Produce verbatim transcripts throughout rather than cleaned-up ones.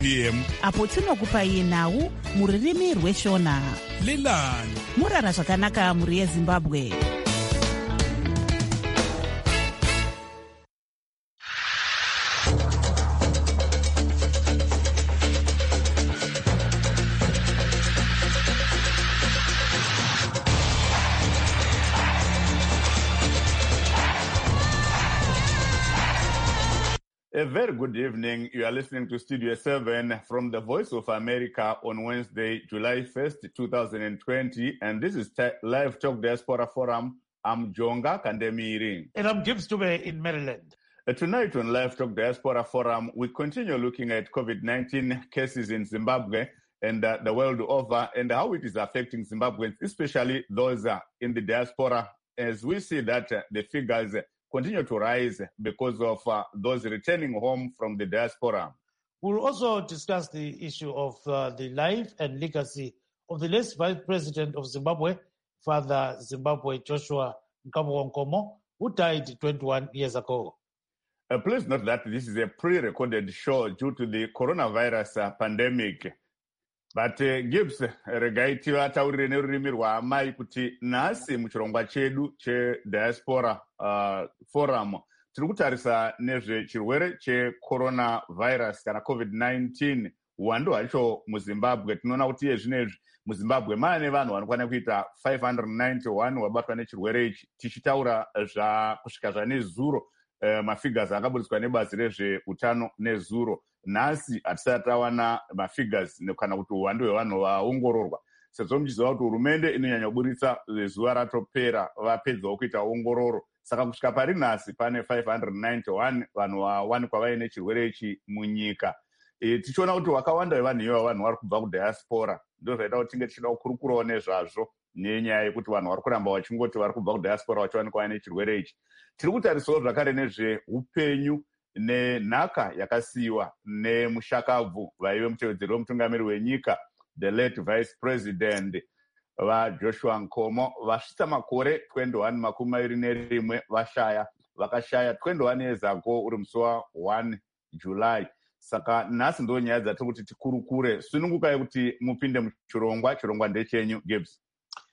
p m apo tinokupai nhau muririmi rweshona. lilani murara zvakanaka muri yeZimbabwe. A very good evening. You are listening to Studio seven from the Voice of America on Wednesday, July first, twenty twenty. And this is t- Live Talk Diaspora Forum. I'm Jonga Kandemiri. And I'm Gibbs Dube in Maryland. Uh, tonight on Live Talk Diaspora Forum, we continue looking at COVID nineteen cases in Zimbabwe and uh, the world over and how it is affecting Zimbabweans, especially those uh, in the diaspora, as we see that uh, the figures uh, continue to rise because of uh, those returning home from the diaspora. We'll also discuss the issue of uh, the life and legacy of the last Vice President of Zimbabwe, Father Zimbabwe Joshua Nkabuko Nkomo, who died twenty-one years ago. Uh, please note that this is a pre-recorded show due to the coronavirus uh, pandemic. But uh, Gibbs regaiti vataurire nerurimi rwaamai kuti nhasi muchirongwa chedu chediaspora uh, forum tiri kutarisa nezvechirwere checoronavirus kana covid nineteen. Uwandu hwacho muZimbabwe tinoona kuti iye zvinezvi muZimbabwe maane vanhu vanokwana kuita five hundred ninety-one vabatwa nechirwere ichi, tichitaura kusvika zvanezuro uh, mafigures akaburiswa nebazi rezveutano nezuro. Nhasi hatisati tawana mafigures kana kuti uwandu hwevanhu vaongororwa, sezvo muchiziva kuti hurumende inonyanya kuburitsa zuva ratopera vapedzawo kuita ongororo. Saka kusvika pari nhasi pane five hundred ninety-one vanhu vawanikwa vaine chirwere ichi munyika. E, tichiona kuti wakawanda wevanhu ivo vanhu vari kubva kudiaspora. Ndo zvaita kuti tinge tichida kukurukurawo nezvazvo nenyaya yekuti vanhu vari kuramba vachingoti vari kubva kudiaspora vachiwanikwa vaine chirwere ichi. Tiri kutarisawo zvakare nezveupenyu nenhaka yakasiyiwa nemushakabvu vaive mutevedzeri wemutungamiri wenyika the late vice president vaJoshua Nkomo vasvitsa makore twenty-one makumi maviri nerimwe vashaya vakashaya twenty-one years ago uri musi wa-one July. Saka nhasi ndo nyaya dzatiri kuti tikurukure. Sunungukai kuti mupinde muchirongwa. Chirongwa ndechenyu Gibbs.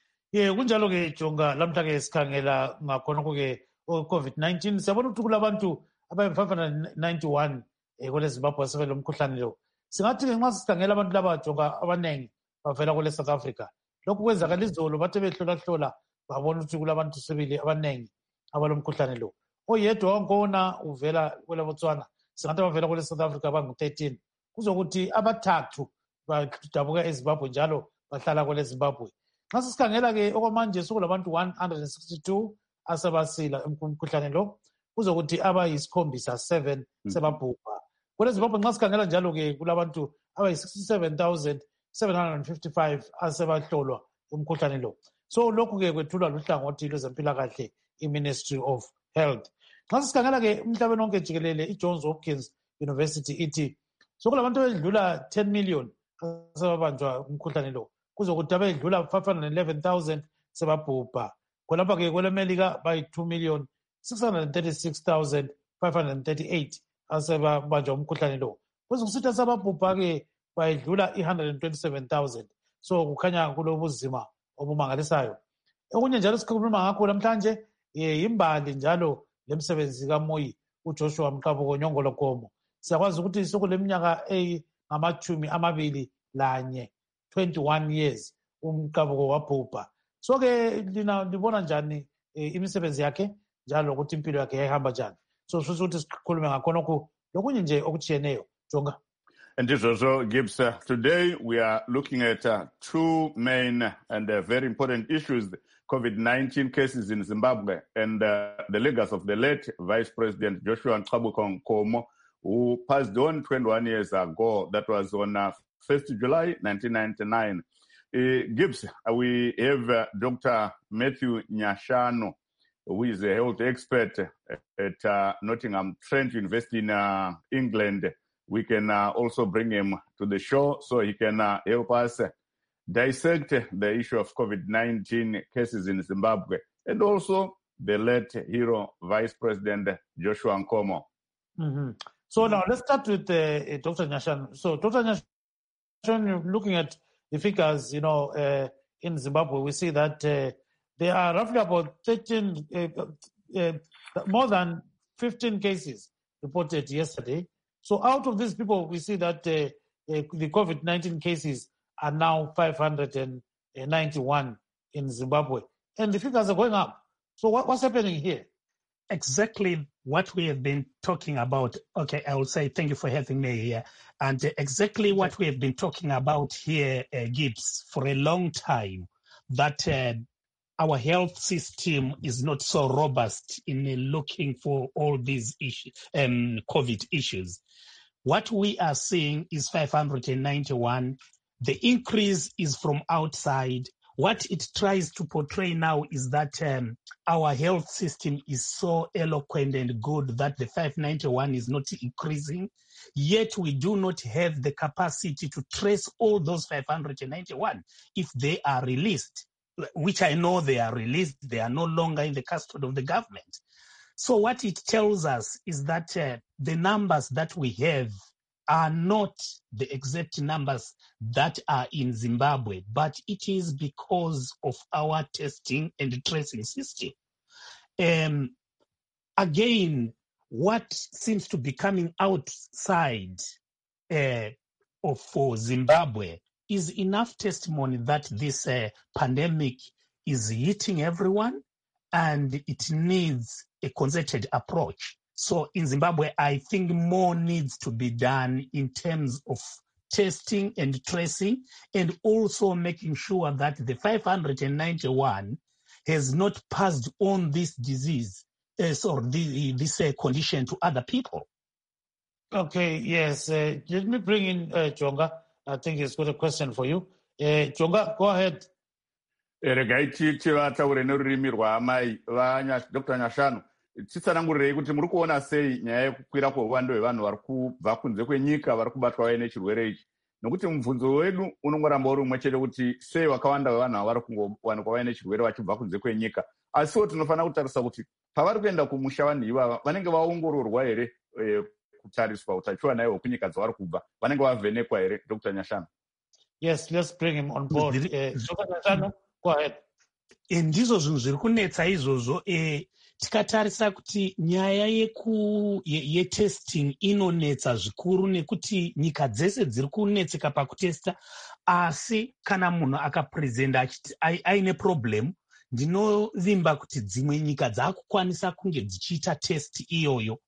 Ye kunjalo ke Jonga, lamhla ke sikhangela ngakhona ke covid nineteen. Siyabona ukuthi kulabantu abayi five hundred ninety-one eh kule Zimbabwe asebele umkhuhlane lo. Singathi nxa sikhangela abantu laba Jonga abanengi bavela kule South Africa. Lokhu kwenzakala izolo bathe behlola hlola babona ukuthi kulabantu sebili abanengi abalomkhuhlane lo. Oyedwa wankona uvela kule Botswana. Singathi bavela kule South Africa bangu thirteen. Kuzokuthi abathathu badabuka eZimbabwe njalo bahlala kule Zimbabwe. Nxa sikhangela ke okwamanje sokulabantu one hundred sixty-two asebasila umkhuhlane lo. Kuzokuthi abayisikhombisa seven sebabhubha. Kule Zimbabwe nxa sikhangela njalo ke kulabantu abayi sixty-seven thousand seven hundred fifty-five asebahlolwa umkhuhlane lo. So lokhu ke kwethulwa luhlangothi lwezempilakahle iMinistry of Health. Nxa sikhangela ke umhlabeni wonke jikelele iJohns Hopkins University ithi sokulabantu abedlula ten million asebabanjwa umkhuhlane lo. Kuzokuthi abedlula five hundred eleven thousand sebabhubha. Khonapha ke kwelemelika bayi two million six hundred thirty-six thousand five hundred thirty-eight asebabanjwa umkhuhlane lo. Kuzokusithi asebabhubha ke bayedlula one hundred twenty-seven thousand. So kukhanya kulobuzima obumangalisayo. Okunye njalo sikhuluma ngakho namhlanje yimbali njalo lemsebenzi kaMoyi uJoshua Nkabuko Nyongolo Nkomo. Siyakwazi ukuthi sokuleminyaka engamachumi amabili lanye twenty-one years uMkabuko wabhubha. So ke lina libona njani imisebenzi yakhe njalo ukuthi impilo yakhe yayihamba njani. So sho ukuthi sikhulume ngakhona ku lokunye nje okuchiyeneyo Jonga. And this also Gibbs. Uh, today we are looking at uh, two main and uh, very important issues: COVID nineteen cases in Zimbabwe and uh, the legacy of the late Vice President Joshua Nkabuko Nkomo, who passed on twenty-one years ago. That was on uh, first of July nineteen ninety-nine. Uh, Gibbs, uh, we have uh, Doctor Matthew Nyashano, who is a health expert at uh, Nottingham Trent University in uh, England. We can uh, also bring him to the show so he can uh, help us uh, dissect the issue of COVID nineteen cases in Zimbabwe and also the late hero Vice President Joshua Nkomo. Mm-hmm. So now let's start with uh, Doctor Nyashanu. So Doctor Nyashanu, looking at the figures, you know, uh, in Zimbabwe, we see that uh, there are roughly about thirteen, uh, uh, more than fifteen cases reported yesterday. So out of these people, we see that uh, uh, the COVID nineteen cases are now five hundred ninety-one in Zimbabwe. And the figures are going up. So what, what's happening here? Exactly what we have been talking about. Okay, I will say thank you for having me here. And uh, exactly what we have been talking about here, uh, Gibbs, for a long time, that uh, our health system is not so robust in uh, looking for all these issues, um, COVID issues. What we are seeing is five hundred ninety-one. The increase is from outside. What it tries to portray now is that um, our health system is so eloquent and good that the five ninety-one is not increasing. Yet we do not have the capacity to trace all those five hundred ninety-one if they are released, which I know they are released. They are no longer in the custody of the government. So what it tells us is that uh, the numbers that we have are not the exact numbers that are in Zimbabwe, but it is because of our testing and tracing system. Um, again, what seems to be coming outside uh, of for Zimbabwe is enough testimony that this uh, pandemic is hitting everyone and it needs a concerted approach. So in Zimbabwe, I think more needs to be done in terms of testing and tracing, and also making sure that the five hundred ninety-one has not passed on this disease uh, or the, this uh, condition to other people. Okay, yes. Uh, let me bring in uh, Jonga. I think he's got a question for you. Uh, Jonga, go ahead. Regai chichi vataure nerurimi rwaamai Doctor Nyashanu. Chitsanangurirei kuti muri kuona sei nyaya yekukwira kweuwando hwevanhu vari kubva kunze kwenyika vari kubatwa vai nechirwere ichi, nokuti mubvunzo wedu unongoramba uri umwe chete kuti sei wakawanda wevanhu ava vari kungowanikwa vai nechirwere vachibva kunze kwenyika. Asiwo tinofanira kutarisa kuti pavari kuenda kumusha vanhu ivava vanenge vaongororwa here eh, kutariswa utachiwana ihwo kunyika dzavari kubva, vanenge vavhenekwa here? Doctor Nyashanu. Yes, let's bring him on board. Uh, Doctor Nyashanu, go ahead. Ndizvo zvinhu zviri kunetsa izvozvo. eh, Tikatarisa kuti nyaya yeku yetesting inonetsa zvikuru nekuti nyika dzese dziri kunetseka pakutesta, asi kana munhu akaprezenda achiti aine problem, ndinovimba kuti dzimwe nyika dzakukwanisa kunge dzichiita test iyoyo.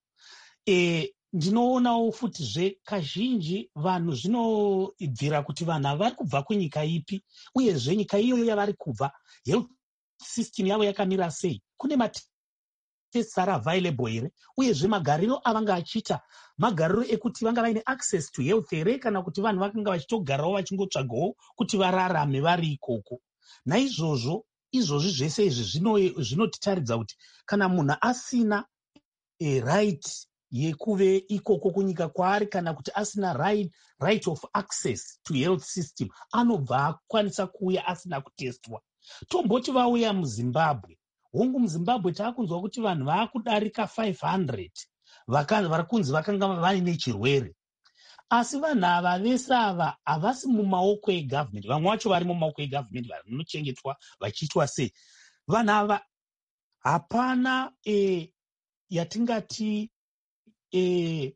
E, ndinoonawo futizve kazhinji vanhu zvinobvira kuti vanhu ava vari kubva kunyika ipi, uyezve nyika iyoyo yavari kubva health system yavo yakamira sei, kune mate tests are available here, uyezve magariro avanga achiita magariro ekuti vanga vaine access to health here, kana kuti vanhu vakanga vachitogarawo vachingotsvagawo kuti vararame vari ikoko. Naizvozvo izvozvi zvese izvi zvinotitaridza kuti kana munhu asina a right yekuve ikoko kunyika kwaari, kana kuti asina right, right of access to health system, anobva akwanisa kuuya asina kutestwa. Tomboti vauya muZimbabwe, hongu muZimbabwe taakunzwa kuti vanhu vaakudarika five hundred vari kunzi vakanga vaine chirwere, asi vanhu ava vese ava havasi mumaoko egovernment. Vamwe vacho vari mumaoko egovernment, vanochengetwa vachiitwa sei. Vanhu ava hapana e, yatingati e,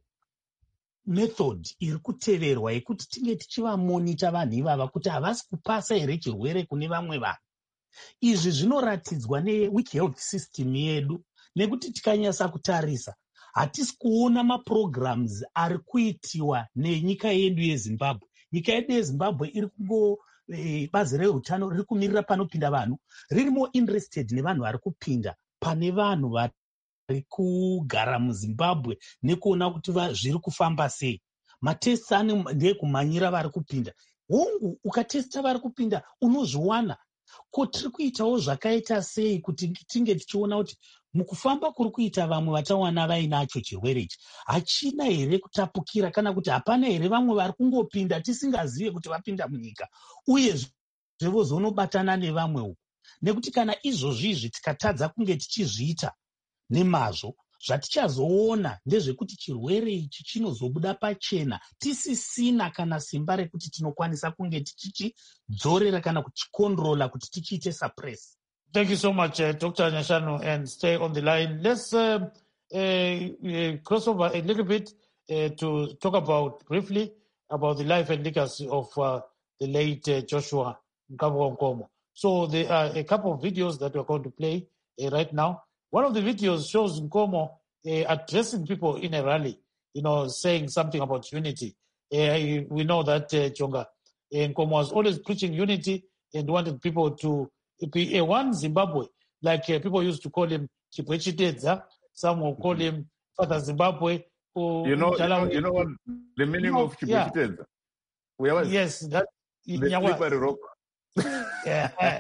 method iri kuteverwa yekuti tinge tichivamonita vanhu ivava kuti havasi kupasa here chirwere kune vamwe vanhu. Izvi zvinoratidzwa neweak health system yedu, nekuti tikanyasa kutarisa hatisi kuona maprograms ari kuitiwa nenyika yedu yeZimbabwe. Nyika yedu yeZimbabwe iri kungo e, bazi reutano riri kumirira panopinda vanhu, riri more interested nevanhu vari kupinda pane vanhu vari kugara muZimbabwe nekuona kuti zviri kufamba sei. Matests ane ndeekumanyira vari kupinda. Hongu ukatesta vari kupinda unozviwana. Ko tiri kuitawo zvakaita sei kuti tinge tichiona kuti mukufamba kuri kuita vamwe vatawana vainacho chirwere ichi hachina here kutapukira, kana kuti hapana here vamwe vari kungopinda tisingazive kuti vapinda munyika, uye zvevozonobatana nevamwe uku. Nekuti kana izvozvizvi tikatadza kunge tichizviita nemazvo, zvatichazoona ndezvekuti chirwere ichi chinozobuda pachena tisisina kana simba rekuti tinokwanisa kunge tichichidzorera kana kuchikondrola kuti tichiite suppress. Thank you so much, uh, Doctor Nyashanu, and stay on the line. Let's uh, uh, uh, cross over a little bit uh, to talk about briefly about the life and legacy of uh, the late uh, Joshua Nkabo Nkomo. So there are a couple of videos that we're going to play uh, right now. One of the videos shows Nkomo uh, addressing people in a rally, you know, saying something about unity. Uh, we know that uh, Chonga uh, Nkomo was always preaching unity and wanted people to be a one Zimbabwe, like uh, people used to call him Chipwechitedza. Some will call him Father Zimbabwe. Or you know, you know, you know what the meaning you know, of Chipwechitedza? Yeah. Yes, that the slippery rock. Yeah.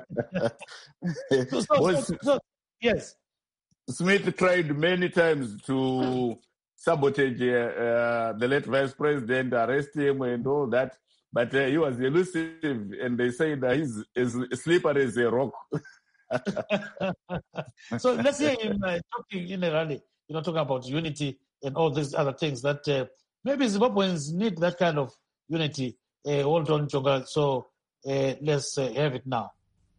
so, so, so, so, yes. Smith tried many times to sabotage uh, uh, the late vice president, arrest him and all that. But uh, he was elusive, and they say that he's as slippery as a rock. So let's hear him uh, talking in a rally, you know, talking about unity and all these other things that uh, maybe Zimbabweans need that kind of unity. Uh, hold on, Chonga. So uh, let's uh, have it now.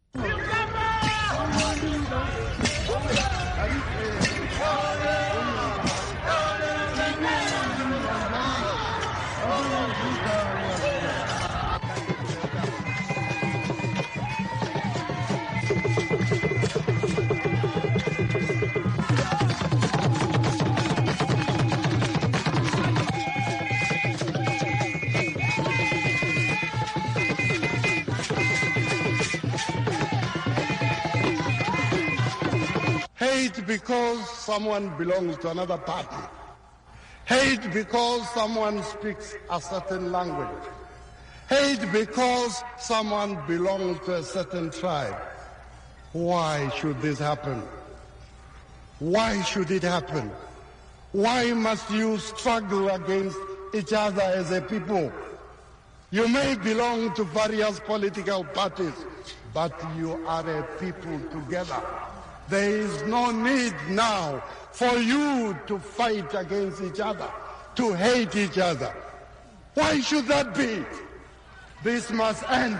Hate because someone belongs to another party. Hate because someone speaks a certain language. Hate because someone belongs to a certain tribe. Why should this happen? Why should it happen? Why must you struggle against each other as a people? You may belong to various political parties, but you are a people together. There is no need now for you to fight against each other, to hate each other. Why should that be? This must end.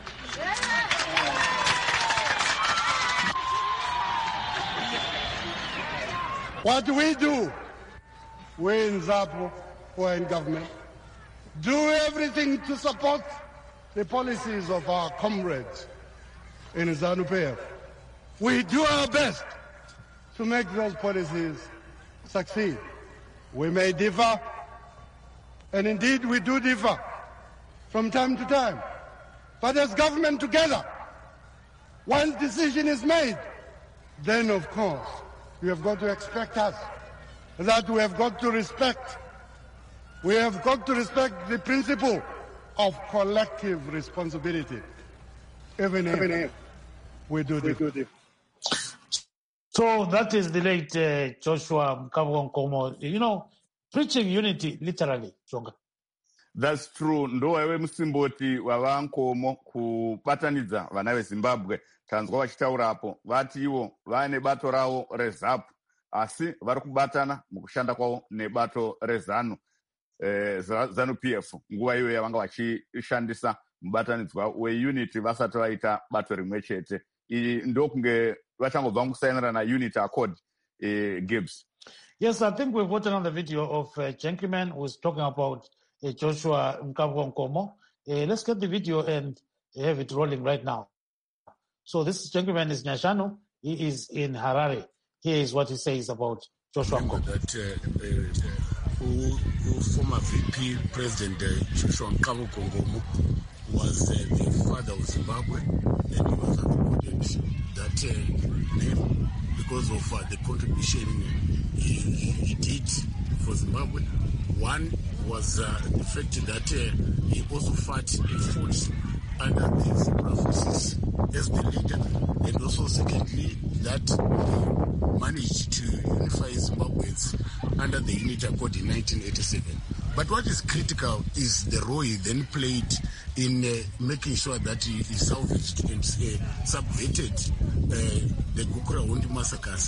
What do we do? We in ZAPU, who are in government, do everything to support the policies of our comrades in ZANU-P F. We do our best to make those policies succeed. We may differ, and indeed we do differ from time to time. But as government together, once decision is made, then of course you have got to expect us, that we have got to respect. We have got to respect the principle of collective responsibility, even if, even if we do differ. So that is the late uh, Joshua Nkabo Nkomo, you know, preaching unity, literally, Chonga. That's true. Ndo wewe musimboti wa Nkomo kupatanidza vana veZimbabwe tanzwa vachitaurapo vati ivo vane bato ravo reZAPU asi vari kubatana mukushanda kwavo nebato reZANU eh, ZANU-P F nguva iyo yavanga vachishandisa mubatanidzwa weunity vasati vaita bato rimwe chete. Iyi ndokunge vachangobva mukusainira na unity accord uh, Gibbs. Yes, I think we've got another video of a gentleman who's talking about uh, Joshua Nkabo Nkomo. Uh, let's get the video and have it rolling right now. So this gentleman is Nyashanu. He is in Harare. Here is what he says about Joshua Nkomo. That uh, uh, who, who former V P President uh, Joshua Nkabo Nkomo was uh, the father of Zimbabwe, and he was awarded that uh, name because of uh, the contribution he, he, he did for Zimbabwe. One was uh, the fact that uh, he also fought a force under the Zebra forces as the leader, and also secondly that he managed to unify Zimbabweans under the Unity Accord in nineteen eighty-seven. But what is critical is the role he then played in uh, making sure that he, he salvaged and uh, subverted uh, the Gukurahundi massacres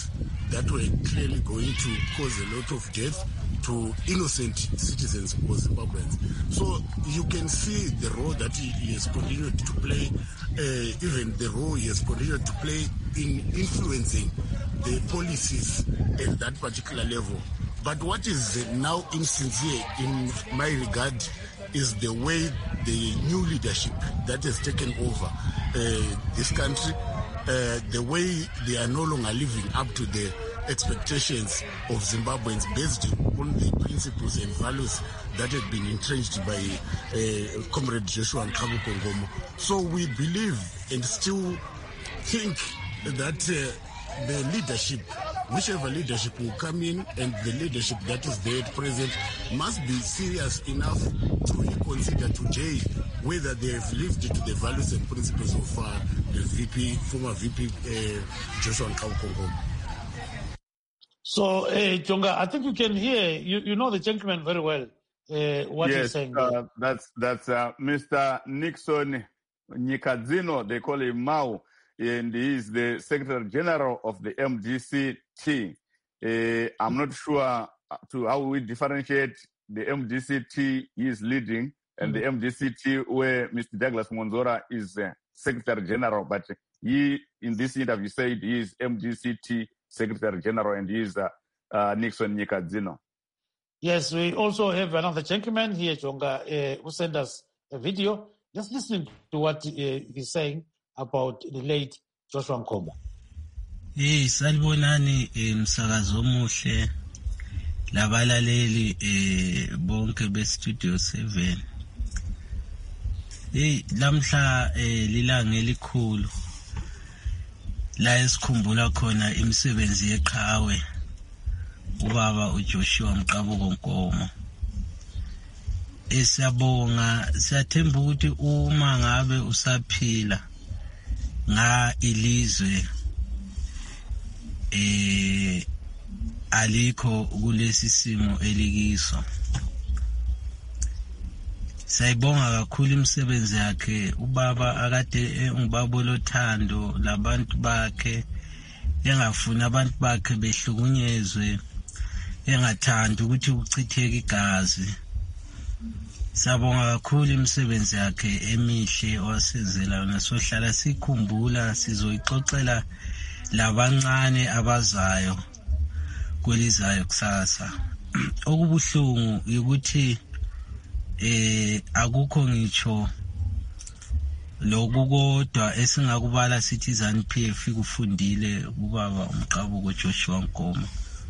that were clearly going to cause a lot of death to innocent citizens of Zimbabweans. So you can see the role that he, he has continued to play, uh, even the role he has continued to play in influencing the policies at that particular level. But what is now insincere in my regard is the way the new leadership that has taken over uh, this country, uh, the way they are no longer living up to the expectations of Zimbabweans based on the principles and values that had been entrenched by uh, Comrade Joshua Nkabukongomo. So we believe and still think that uh, the leadership, whichever leadership will come in, and the leadership that is there at present must be serious enough to reconsider today whether they have lived to the values and principles of uh, the V P, former V P uh, Joshua Nkabukongomo. So, uh, Jonga, I think you can hear, you, you know the gentleman very well, uh, what yes, he's saying. Uh, that's that's uh, Mister Nixon Nyikadzino, they call him Mao, and he is the Secretary General of the M D C T. Uh, I'm not sure to how we differentiate the M D C T he is leading and mm-hmm. the M D C T where Mister Douglas Monzora is uh, Secretary General, but he, in this interview, said he is M D C T Secretary General, and he is uh, uh, Nixon Nyikadzino. Yes, we also have another gentleman here, Jonga, uh, who sent us a video. Just listening to what uh, he's saying about the late Joshua Nkomo. Hey, salibonani umsakazo omuhle labalaleli eh bonke be Studio seven. Hey, lamhla eh lilanga elikhulu la esikhumbula khona imisebenzi yeqhawe ubaba uJoshua Nkabukongomo. Esiyabonga, siyathemba ukuthi uma ngabe usaphila nga ilizwe eh alikho kulesi simo elikiso. Sayibonga kakhulu imisebenzi yakhe ubaba akade ungibaba lothando labantu bakhe, engafuna abantu bakhe behlukunyezwe, engathanda ukuthi ukuchitheke igazi. Sabonga kakhulu imisebenzi yakhe emihle owasenzela nasohlala sikhumbula, sizoyixoxela labancane abazayo kwelizayo kusasa. Okubuhlungu ukuthi eh akukho ngitsho lokukodwa esingakubala sithi ZANU-P F ikufundile ubaba uMqabuko Joshua Nkomo.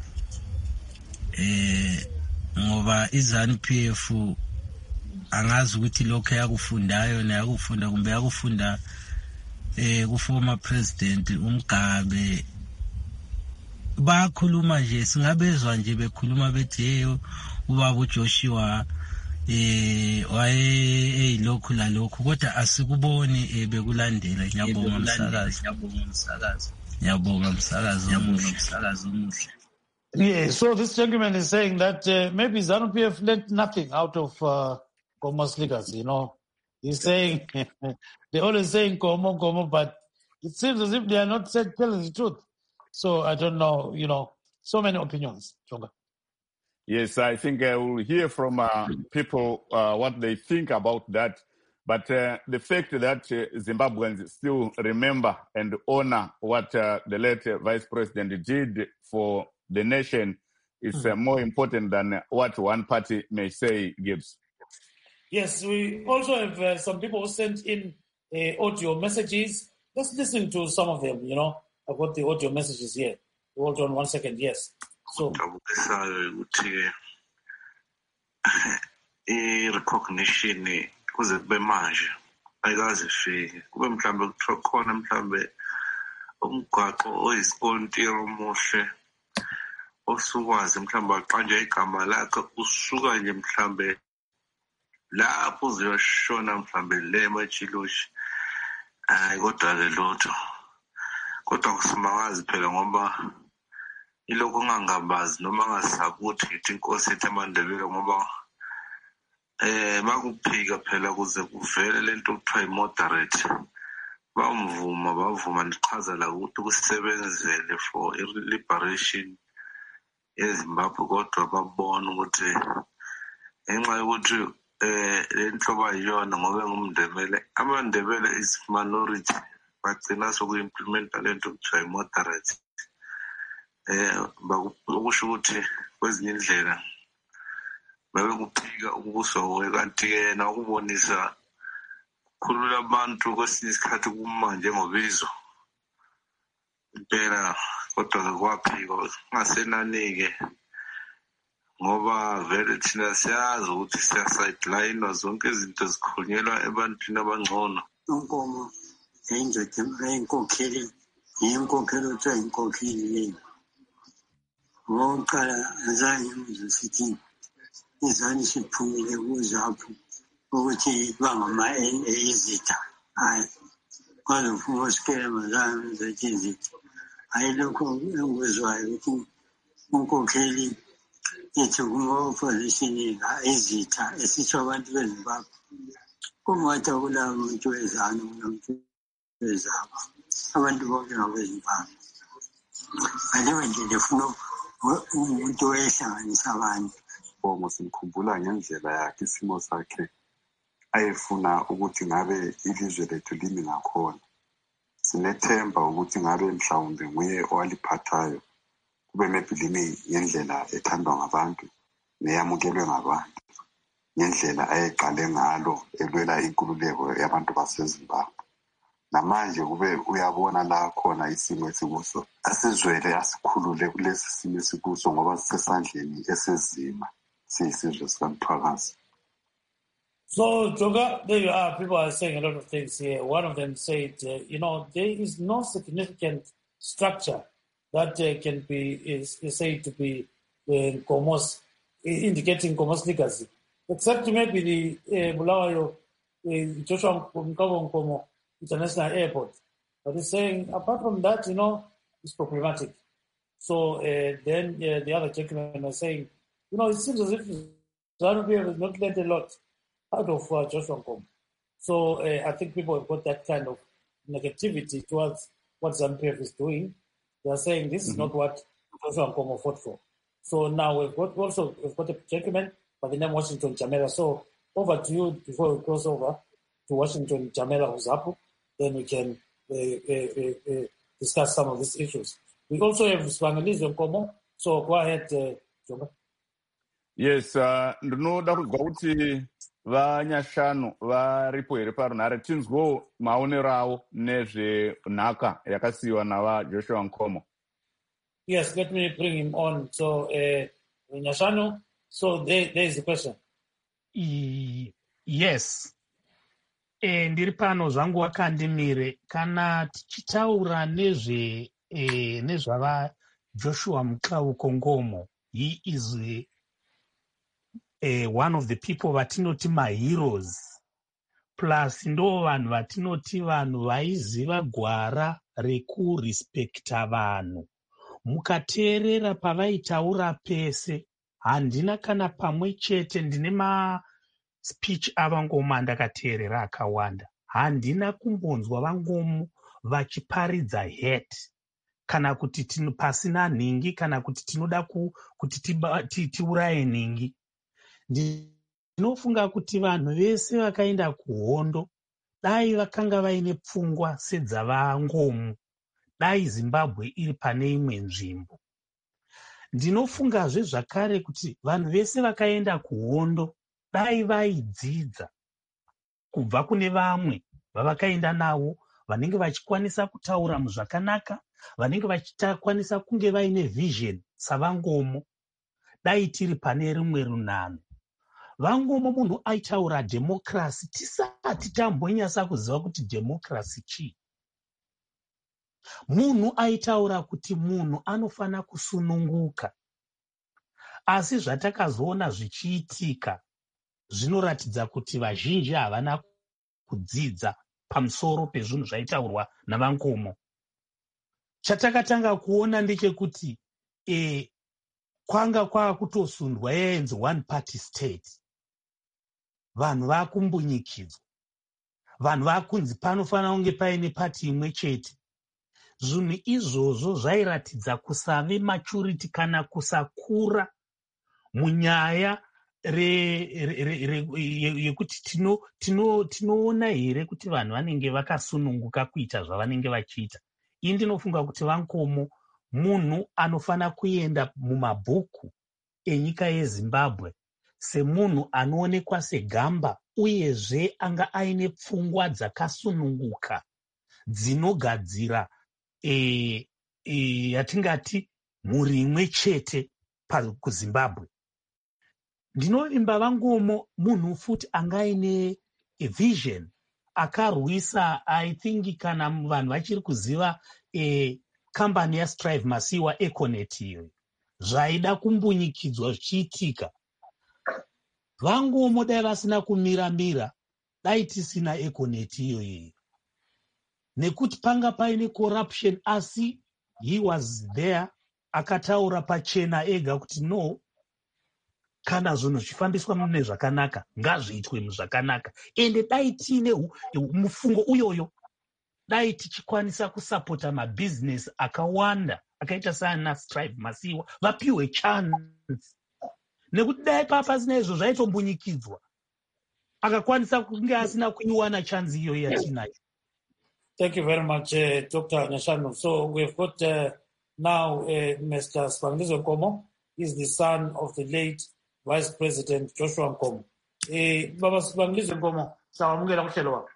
Eh ngoba iZANU-P F angazi ukuthi lokho yakufundayo nayakufunda kumbe yakufunda eh ku former president uMgabe. Bakhuluma nje, singabezwa nje bekhuluma bethi hey ubaba uJoshua eh waye lokhu la lokhu, kodwa asikuboni bekulandela. Ngiyabonga umsakazi, ngiyabonga umsakazi, ngiyabonga umsakazi omuhle, umsakazi omuhle. Yeah, so this gentleman is saying that uh, maybe ZANU-P F learned nothing out of uh, Nkomo's legacy, you know. He's saying, they're always saying Nkomo, Nkomo, but it seems as if they are not telling the truth. So I don't know, you know, so many opinions, Jonga. Yes, I think I will hear from uh, people uh, what they think about that. But uh, the fact that uh, Zimbabweans still remember and honor what uh, the late uh, Vice President did for the nation is mm-hmm. uh, more important than what one party may say, Gibbs. Yes, we also have uh, some people who sent in uh, audio messages. Let's listen to some of them, you know. I've got the audio messages here. Hold on one second, yes. So, i-recognition kuze kube manje ayikaze ifike kube mhlambe kukhona mhlambe umgwaqo oyisikontiri omuhle osukwazi mhlambe aqanje igama lakhe usuka nje mhlambe lapho uzoshona mhlambe le machiloshi hayi kodwa ke lutho kodwa kusimangazi phela ngoba iloko ungangabazi noma ngasakuthi ithi inkosi ethi amandebele ngoba eh makuphika phela kuze kuvele lento okuthiwa i-moderate bamvuma bavuma ndichaza la ukuthi kusebenzele for i-liberation yeZimbabwe, kodwa babona ukuthi ngenxa yokuthi eh le nhlobo ayiyona ngoba ngumndebele, amandebele is minority, bagcina soku-implementa le nto kuthiwa i-moderate. Eh bakusho ukuthi kwezinye indlela babe kuphika ukubuso kanti yena ukubonisa khulula abantu kwesinye isikhathi kuma njengobizo impela, kodwa kwaphika ngasenanike ngoba vele thina siyazi ukuthi siya-sideline zonke izinto zikhulunyelwa ebantwini abangcono. Unkomo yayindoda eyinkokheli, yinkokheli othiwa yinkokheli leyo. Ngokuqala azange ngizwe sithi izani siphumile kuzapho ukuthi bangama-N A izitha. Hayi, kwaze ufuna usikema zange ngizothi izitha. Hayi, lokho engikuzwayo ukuthi unkokheli yethu kuma-opposition izitha esitsho abantu beZimbabwe. Kungathi akula muntu wezanu nomuntu wezabo, abantu bonke ngabeZimbabwe. Ngaleyo ndlela ufuna umuntu wayehlanganisa abantu. Bongo simkhumbula ngendlela yakhe, isimo sakhe ayefuna ukuthi ngabe ilizwe lethu limi ngakhona. Sinethemba ukuthi ngabe mhlawumbe nguye owaliphathayo kube maybe limi ngendlela ethandwa ngabantu neyamukelwe ngabantu, ngendlela ayeqale ngalo elwela inkululeko yabantu baseZimbabwe. Namanje kube uyabona la khona isimo esikuso, asizwele asikhulule kulesi simo esikuso ngoba sisesandleni esezima siyisizwe sikamthwakazi. So, Joga, there you are. People are saying a lot of things here. One of them said, uh, you know, there is no significant structure that uh, can be is, is said to be uh, Nkomo's, indicating Nkomo's legacy, except maybe the uh, Bulawayo uh, Joshua Nkomo International Airport. But he's saying, apart from that, you know, it's problematic. So uh, then uh, the other gentlemen are saying, you know, it seems as if ZANU-P F has not learned a lot out of uh, Joshua Nkomo. So uh, I think people have got that kind of negativity towards what ZANU-P F is doing. They are saying this mm-hmm. is not what Joshua Nkomo fought for. So now we've got also we've got a gentleman by the name Washington Jamela. So over to you before we cross over to Washington Jamela Uzapu. Then we can uh, uh, uh, discuss some of these issues. We also have Sibangalizi Nkomo. So go ahead, uh, Jonga. Yes, uh, ndinoda kuzwa kuti vanyashanu varipo here parunhare tinzwewo maonero avo nezvenhaka yakasiyiwa navaJoshua Nkomo. Yes, let me bring him on. So, uh, Nyashanu, so there, there is the question. E, yes. E, ndiri pano zvangu wakandimire kana tichitaura nezve e, nezvava Joshua Mukauko Nkomo. He is a, a, one of the people vatinoti maheroes, plus ndo vanhu vatinoti vanhu vaiziva gwara rekurespekta vanhu. Mukateerera pavaitaura pese, handina kana pamwe chete, ndine maspeech avangomo andakateerera akawanda, handina kumbonzwa vangomo vachiparidza hate kana kuti tino pasina nhingi kana kuti tinoda ku, kuti tiuraye nhingi. Ndinofunga kuti vanhu vese vakaenda kuhondo dai vakanga vaine pfungwa sedzavangomo, dai Zimbabwe iri pane imwe nzvimbo. Ndinofungazve zvakare kuti vanhu vese vakaenda kuhondo dai vaidzidza kubva kune vamwe vavakaenda navo, vanenge vachikwanisa kutaura muzvakanaka, vanenge vachikwanisa kunge vaine vision savangomo, dai tiri pane rimwe runhano. Vangomo munhu aitaura democracy tisati tambonyasa kuziva kuti democracy chii. Munhu aitaura kuti munhu anofana kusununguka. Asi zvatakazoona zvichiitika zvinoratidza kuti vazhinji havana kudzidza pamusoro pezvinhu zvaitaurwa navangomo. Chatakatanga kuona ndechekuti e, kwanga kwakutosundwa yenzi one party state. Vanhu vakumbunyikidzwa. vanhu vakunzi panofanira kunge paine pati imwe chete. Zvinhu izvozvo zvairatidza kusave maturity kana kusakura munyaya yekuti tinoona here kuti vanhu vanenge vakasununguka kuita zvavanenge vachiita. Ini ndinofunga kuti Vankomo munhu anofanira kuenda mumabhuku enyika yeZimbabwe semunhu anoonekwa segamba uyezve anga aine pfungwa dzakasununguka dzinogadzira e, e, yatingati mhuri imwe chete kuZimbabwe. Ndinovimba Vangomo munhu futi anga aine vision akarwisa, I think kana vanhu vachiri kuziva e, kambani yaStrive Masiwa Econet iyo zvaida kumbunyikidzwa zvichiitika. Vangomo dai vasina kumira-mira dai tisina Econet iyo iyo, nekuti panga paine corruption, asi he was there akataura pachena ega kuti no, kana zvinhu zvifambiswa mune zvakanaka ngazviitwe muzvakanaka. Ende dai tiine mufungo uyoyo dai tichikwanisa kusapota mabhizinesi akawanda akaita sana Strive Masiwa vapiwe chance, nekuti dai papasina izvo zvaitombunyikidzwa akakwanisa kunge asina kuiwana chance iyo yatinayo. Thank you very much, uh, Doctor Nyashanu. So we've got uh, now uh, Mister Sibangezo Nkomo. He's the son of the late Vice President Joshua Nkomo. Eh, Baba Sibangezo Nkomo, sawamukela kuhlelo wakho.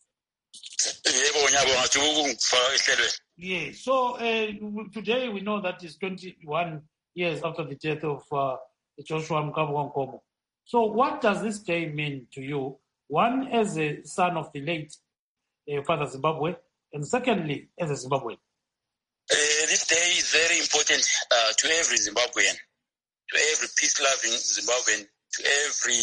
Yeah, so uh, today we know that it's twenty-one years after the death of uh, Joshua Nkomo. So what does this day mean to you? One, as a son of the late uh, Father Zimbabwe, and secondly, as a Zimbabwean. Uh, this day is very important uh, to every Zimbabwean, to every peace-loving Zimbabwean, to every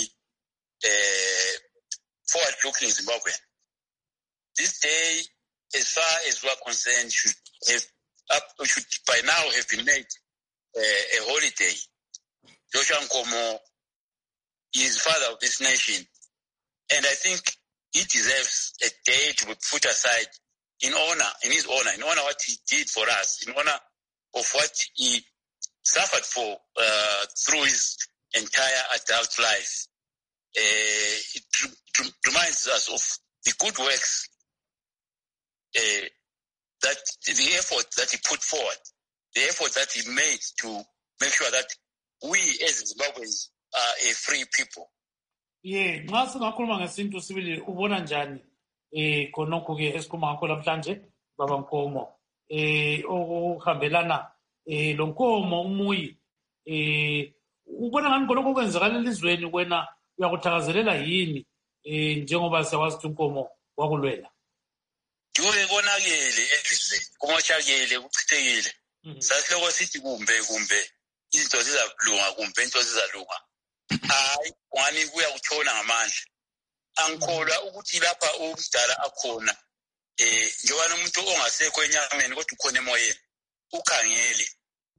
uh, forward-looking Zimbabwean. This day, as far as we are concerned, should have up, should by now have been made uh, a holiday. Joshua Nkomo is father of this nation, and I think he deserves a day to be put aside in honor, in his honor, in honor of what he did for us, in honor of what he suffered for uh, through his entire adult life. Uh, it, it reminds us of the good works, uh, that the effort that he put forward, the effort that he made to make sure that we as Zimbabweans are a free people. Yeah, nxa singakhuluma ngesintu sibili ubona njani eh khonokho ke esikhuluma ngakho namhlanje Baba Nkomo eh okuhambelana eh lo Nkomo umuyi eh ubona ngani khonokho kwenzakala elizweni wena uyakuthakazelela yini eh njengoba siyawazi ukuthi Nkomo wakulwela? Yule konakele elizweni kumoshakele kuchithekile sasiloko sithi kumbe kumbe izinto zizalunga kumbe into zizalunga. Hayi wani kuya kutshona ngamandla. Angikholwa ukuthi lapha umdala akhona eh njengoba umuntu ongasekho enyameni kodwa ukhona emoyeni ukhangele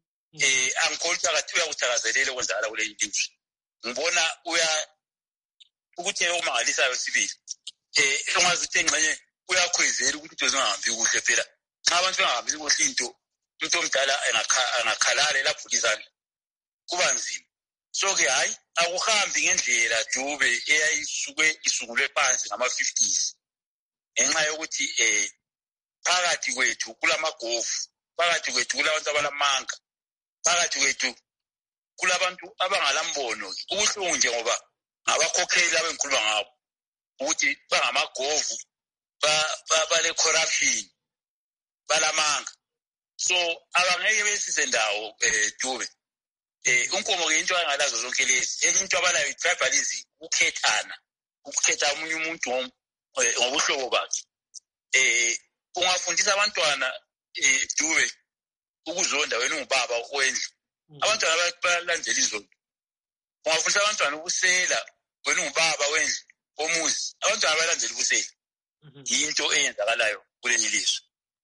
eh angikholwa ukuthi uyakuthakazelela okwenzakala kule industry. Ngibona uya ukuthi omangalisayo sibili eh ongazi ukuthi engxenye uyakhwezela ukuthi into zingahambi kuhle phela. Xa abantu bengahambi kuhle into umuntu omdala angakhalala lapho izandla kuba nzima. So ke hayi akuhambi ngendlela Dube eyayisuke isungulwe phansi ngama fifties enxa yokuthi eh phakathi kwethu kulamagofu, phakathi kwethu kulabantu abalamanga, phakathi kwethu kulabantu abangalambono. Ubuhlungu nje ngoba ngabakhokheli abengikhuluma ngabo ukuthi bangamagofu ba bale corruption balamanga. So abangeke besize ndawo eh Dube. Eh Unkomo ke into angalazo zonke lezi into abalayo tribalism, ukukhethana, ukukhetha umunye umuntu ngobuhlobo bakhe. Eh ungafundisa abantwana eh Dube ukuzonda wena ungubaba wendlu. Abantwana balandela izondo. Ungafundisa abantwana ukusela wena ungubaba wendlu omuzi. Abantwana balandela ubusela. Into eyenzakalayo kule lizwe.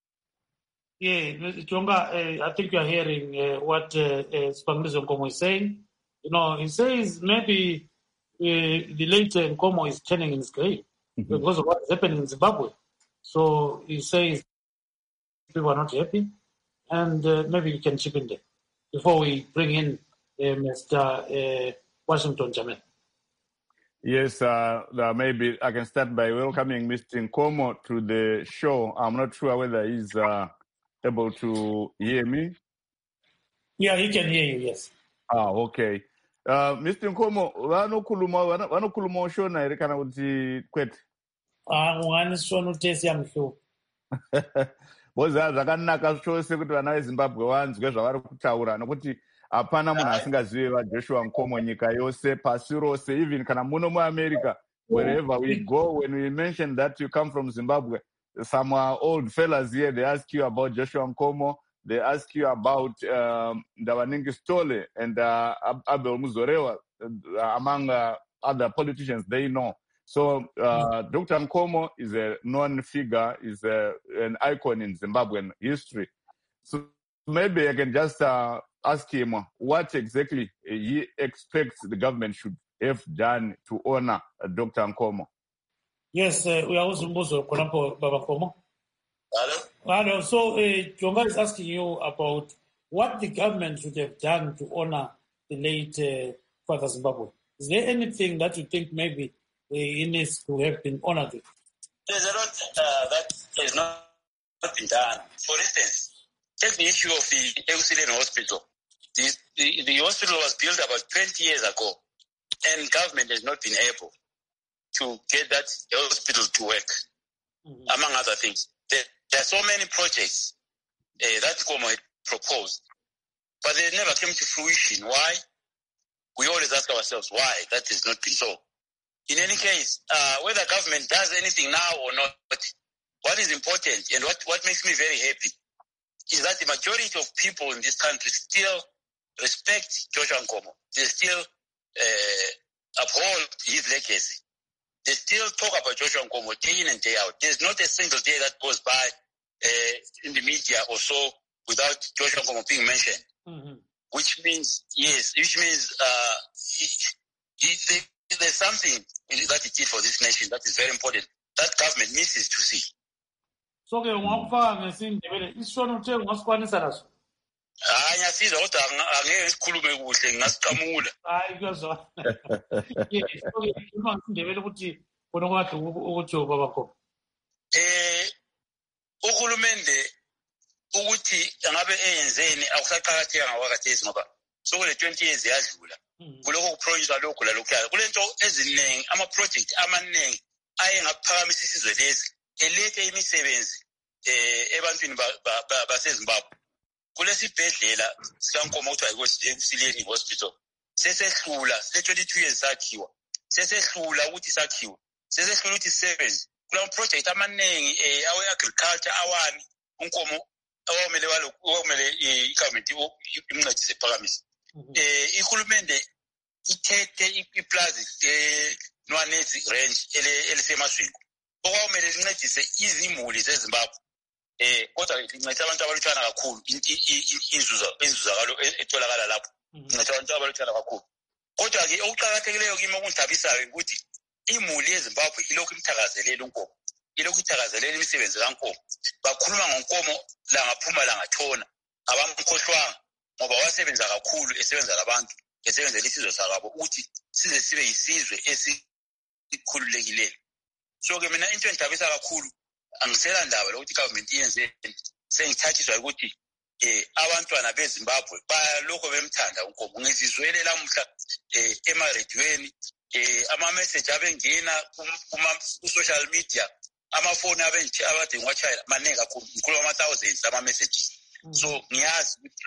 Yeah, Jonga, uh, I think you are hearing uh, what uh, uh, Sibangezo Nkomo is saying. You know, he says maybe uh, the late Nkomo is turning in his grave. mm-hmm. because of what is happening in Zimbabwe. So he says people are not happy, and uh, maybe you can chip in there before we bring in uh, Mister Uh, Washington Jamela. Yes, uh, uh, maybe I can start by welcoming Mister Nkomo to the show. I'm not sure whether he's uh, able to hear me. Yeah, he can hear you, yes. Ah, okay. Uh, Mister Nkomo, vanokhuluma vanokhuluma ushona here kana kuti kwete? Ah, ngani shona utesi yamhlupa. Boza zvakanaka chose kuti vana veZimbabwe vanzwe zvavari kutaura nokuti hapana munhu asingazivi vaJoshua Nkomo nyika yose pasi rose, even kana muno muAmerica, wherever we go, when we mention that you come from Zimbabwe, some uh, old fellas here, they ask you about Joshua Nkomo, they ask you about um, Ndawaningi Stole and uh, Abel Muzorewa, uh, among uh, other politicians they know. So uh, Doctor Nkomo is a known figure, is a, an icon in Zimbabwean history. So maybe I can just uh, ask him what exactly he expects the government should have done to honor uh, Doctor Nkomo. Yes, uh, we are also Mbozo Konampo Baba Nkomo. Hello? Hello. So uh, Jonga is asking you about what the government should have done to honor the late uh, Father Zimbabwe. Is there anything that you think maybe uh, he needs to have been honored with? There's a lot uh, that has not, not been done. For instance, take the issue of the Ekusile Hospital. The, the, the hospital was built about twenty years ago, and government has not been able to get that hospital to work, mm-hmm. among other things. There, there are so many projects uh, that Nkomo had proposed, but they never came to fruition. Why? We always ask ourselves why that has not been so. In any case, uh, whether government does anything now or not, what is important and what, what makes me very happy is that the majority of people in this country still respect Joshua Nkomo. They still uh, uphold his legacy. They still talk about Joshua Nkomo day in and day out. There's not a single day that goes by uh, in the media or so without Joshua Nkomo being mentioned. Mm-hmm. Which means, yes, which means uh, he, he, they, there's something that he did for this nation that is very important that government misses to see. So, okay, ungakufaka ngesindebele isona uthe ungasikwanisa laso. Hayi ngiyasiza kodwa angeke sikhulume kuhle ngasiqamula. Hayi kuyazona. Yes, okay, uma ngisindebele ukuthi bona kwakhe ukuthi baba Nkomo. Eh uhulumende ukuthi ngabe eyenzeni akusaqhakatheka ngawakathesi ngoba sokule twenty years yadlula. Kuloko kuproject lokho la lokho. Kulento eziningi ama project amaningi aye ngaphakamisa isizwe lesi elethe imisebenzi eh ebantwini baseZimbabwe. Kulesibhedlela sikaNkomo kuthiwa eKusileni Hospital sesehlula se twenty-two years sakhiwa sesehlula ukuthi sakhiwa sesehlula ukuthi sevenze kula project amaningi eh awe agriculture awani uNkomo awomele walokho awomele igovernment imncedise phakamisa eh ihulumende ithethe iplaza eh Nwanezi range elisemaswingo okwawumele lincedise izimuli zeZimbabwe eh kodwa lincedise abantu abalutshwana kakhulu inzuzo inzuzakalo etholakala lapho lincedise abantu abalutshwana kakhulu kodwa ke okuqhakathekileyo kimi okundhabisayo ukuthi imuli yeZimbabwe ilokhu imthakazelela uNkomo ilokhu ithakazelela imisebenzi kaNkomo bakhuluma ngoNkomo la ngaphuma la ngatshona abamkhohlwanga ngoba wasebenza kakhulu esebenza labantu esebenzela isizwe sakabo ukuthi size sibe yisizwe esikhululekileyo. So ke mina into endabisa kakhulu angisela ndaba lokuthi government yenze sengithathiswa ukuthi eh abantwana beZimbabwe balokho bemthanda uNkomo ngizizwele lamuhla eh emaredweni eh ama message abengena kuma social media amafoni abenthi abade ngwachayela maningi kakhulu ngikhuluma ama thousands ama messages. So ngiyazi ukuthi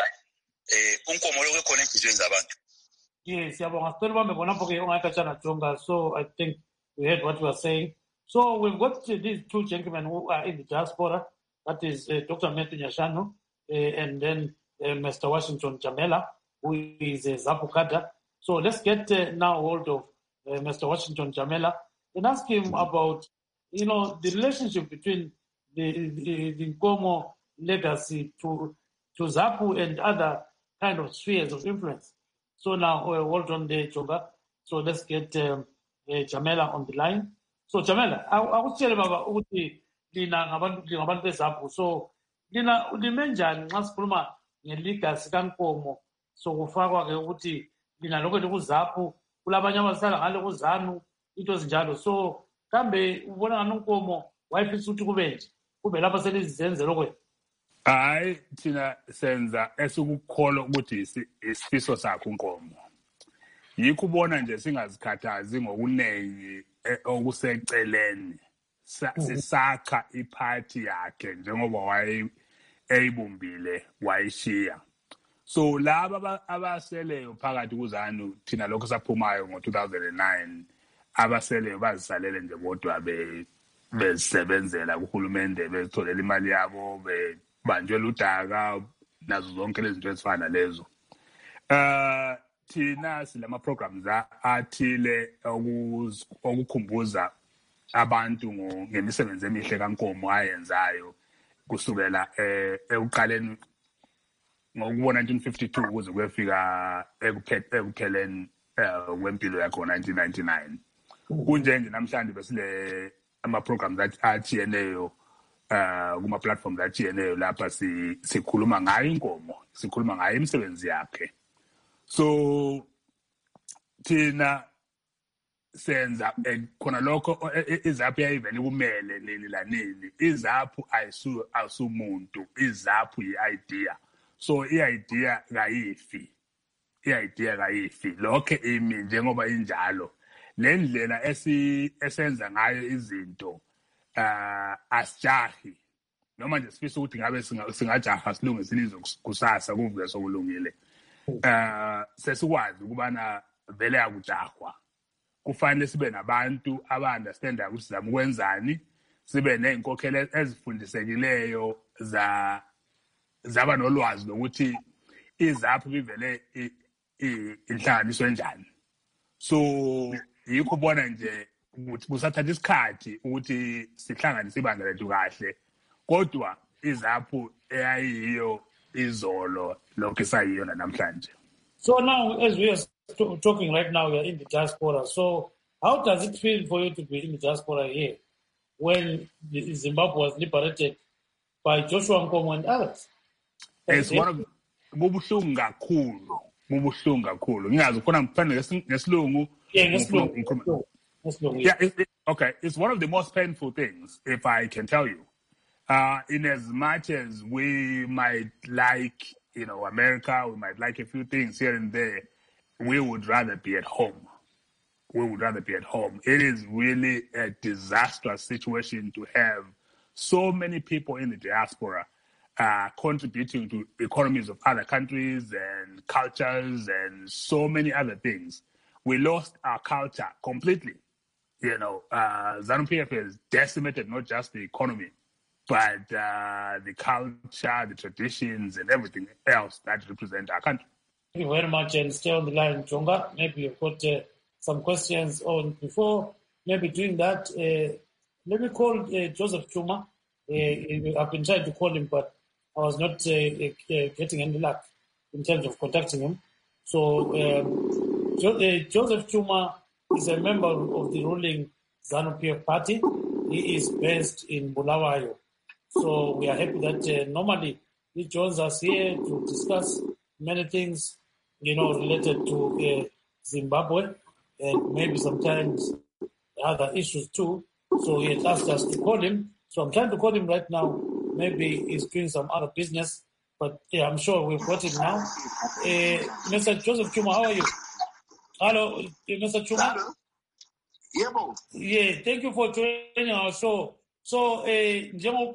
eh uNkomo lokho ekhona enhlizweni zabantu. Yes, siyabonga sicela ubambe khonapho ke ungayikhatshana Jonga. So I think we heard what you were saying. So we've got uh, these two gentlemen who are in the diaspora. That is uh, Doctor Matthew Nyashanu uh, and then uh, Mister Washington Jamela, who is a uh, Zapu Kada. So let's get uh, now hold of uh, Mister Washington Jamela and ask him about, you know, the relationship between the, the, the Nkomo legacy to, to Zapu and other kind of spheres of influence. So now, uh, hold on there, Jonga. So let's get um, uh, Jamela on the line. So Jamela, akutshele baba ukuthi lina ngabantu ngabantu bezaphu. So lina lime njani nxa sikhuluma nge-legacy kaNkomo sokufakwa ke ukuthi lina lokho likuzaphu kulabanye abasala ngale kuzanu into ezinjalo. So kambe ubona ngani uNkomo wayefisa ukuthi kube nje kube lapha selizenzela lokho? Hayi, thina senza esukukholwa ukuthi isifiso sakhe uNkomo. Yikho ubona nje singazikhathazi ngokunengi okuseceleni. Sisakha iphathi yakhe njengoba waye eyibumbile wayishiya. So laba abaseleyo phakathi kuzanu thina lokho saphumayo ngo two thousand nine abaseleyo bazisalele nje bodwa be bezisebenzela kuhulumende bezitholela imali yabo bebanjwe ludaka nazo zonke lezi zinto ezifana lezo. Uh thina silama programs athile okukhumbuza abantu ngemisebenzi emihle kaNkomo ayenzayo kusukela ekuqaleni ngokubona nineteen fifty-two ukuze kuyefika ekupheleni kwempilo yakhe ngo-nineteen ninety-nine. Kunjenje namhlanje besile ama-programs atshiyeneyo uh, kuma-platforms atshiyeneyo lapha sikhuluma ngayo iNkomo, sikhuluma ngayo imisebenzi yakhe. So thina senza khona lokho izaphu yayivele kumele nini la nini. Izaphu ayisu asumuntu, izaphu yi-idea. So i-idea kayifi, i-idea kayifi. Lokho imi njengoba injalo. Le ndlela esenza ngayo izinto uh, asijahi. Noma nje sifisa ukuthi ngabe singajaha silungise ilizwe kusasa kuvuke sokulungile. Uh, sesikwazi ukubana vele yakujahwa. Kufanele sibe nabantu aba-understanda ukuthi sizama ukwenzani, sibe ney'nkokhelo ezifundisekileyo za zaba nolwazi lokuthi izaphu bivele inhlanganiso enjani. So yikho ubona nje ukuthi kusathatha isikhathi ukuthi sihlanganise ibandla lethu kahle, kodwa izaphu eyayiyo izolo lokho esayiyo namhlanje. So now, as we are talking right now, we are in the diaspora. So how does it feel for you to be in the diaspora here when Zimbabwe was liberated by Joshua Nkomo and others? It's one of bubuhlungu kakhulu, bubuhlungu kakhulu. Ngiyazi khona ngiphandle ngesilungu. Yeah, ngesilungu. Yeah, it, it, okay. It's one of the most painful things, if I can tell you. Uh, in as much as we might like, you know, America, we might like a few things here and there, we would rather be at home. We would rather be at home. It is really a disastrous situation to have so many people in the diaspora uh, contributing to economies of other countries and cultures and so many other things. We lost our culture completely. You know, uh, ZANU-P F has decimated not just the economy, but uh, the culture, the traditions, and everything else that represent our country. Thank you very much, and stay on the line, Chonga. Maybe you've got uh, some questions on. Before maybe doing that, uh, let me call uh, Joseph Chuma. Uh, I've been trying to call him, but I was not uh, uh, getting any luck in terms of contacting him. So um, jo- uh, Joseph Chuma is a member of the ruling ZANU-P F party. He is based in Bulawayo. So we are happy that uh, normally he joins us here to discuss many things, you know, related to uh, Zimbabwe and maybe sometimes other issues too. So he had asked us to call him. So I'm trying to call him right now. Maybe he's doing some other business, but yeah, I'm sure we've got him now. Uh, Mister Joseph Chuma, how are you? Hello, Mister Chuma? Hello. Yeah, Bo. Yeah, thank you for joining our show. So, uh,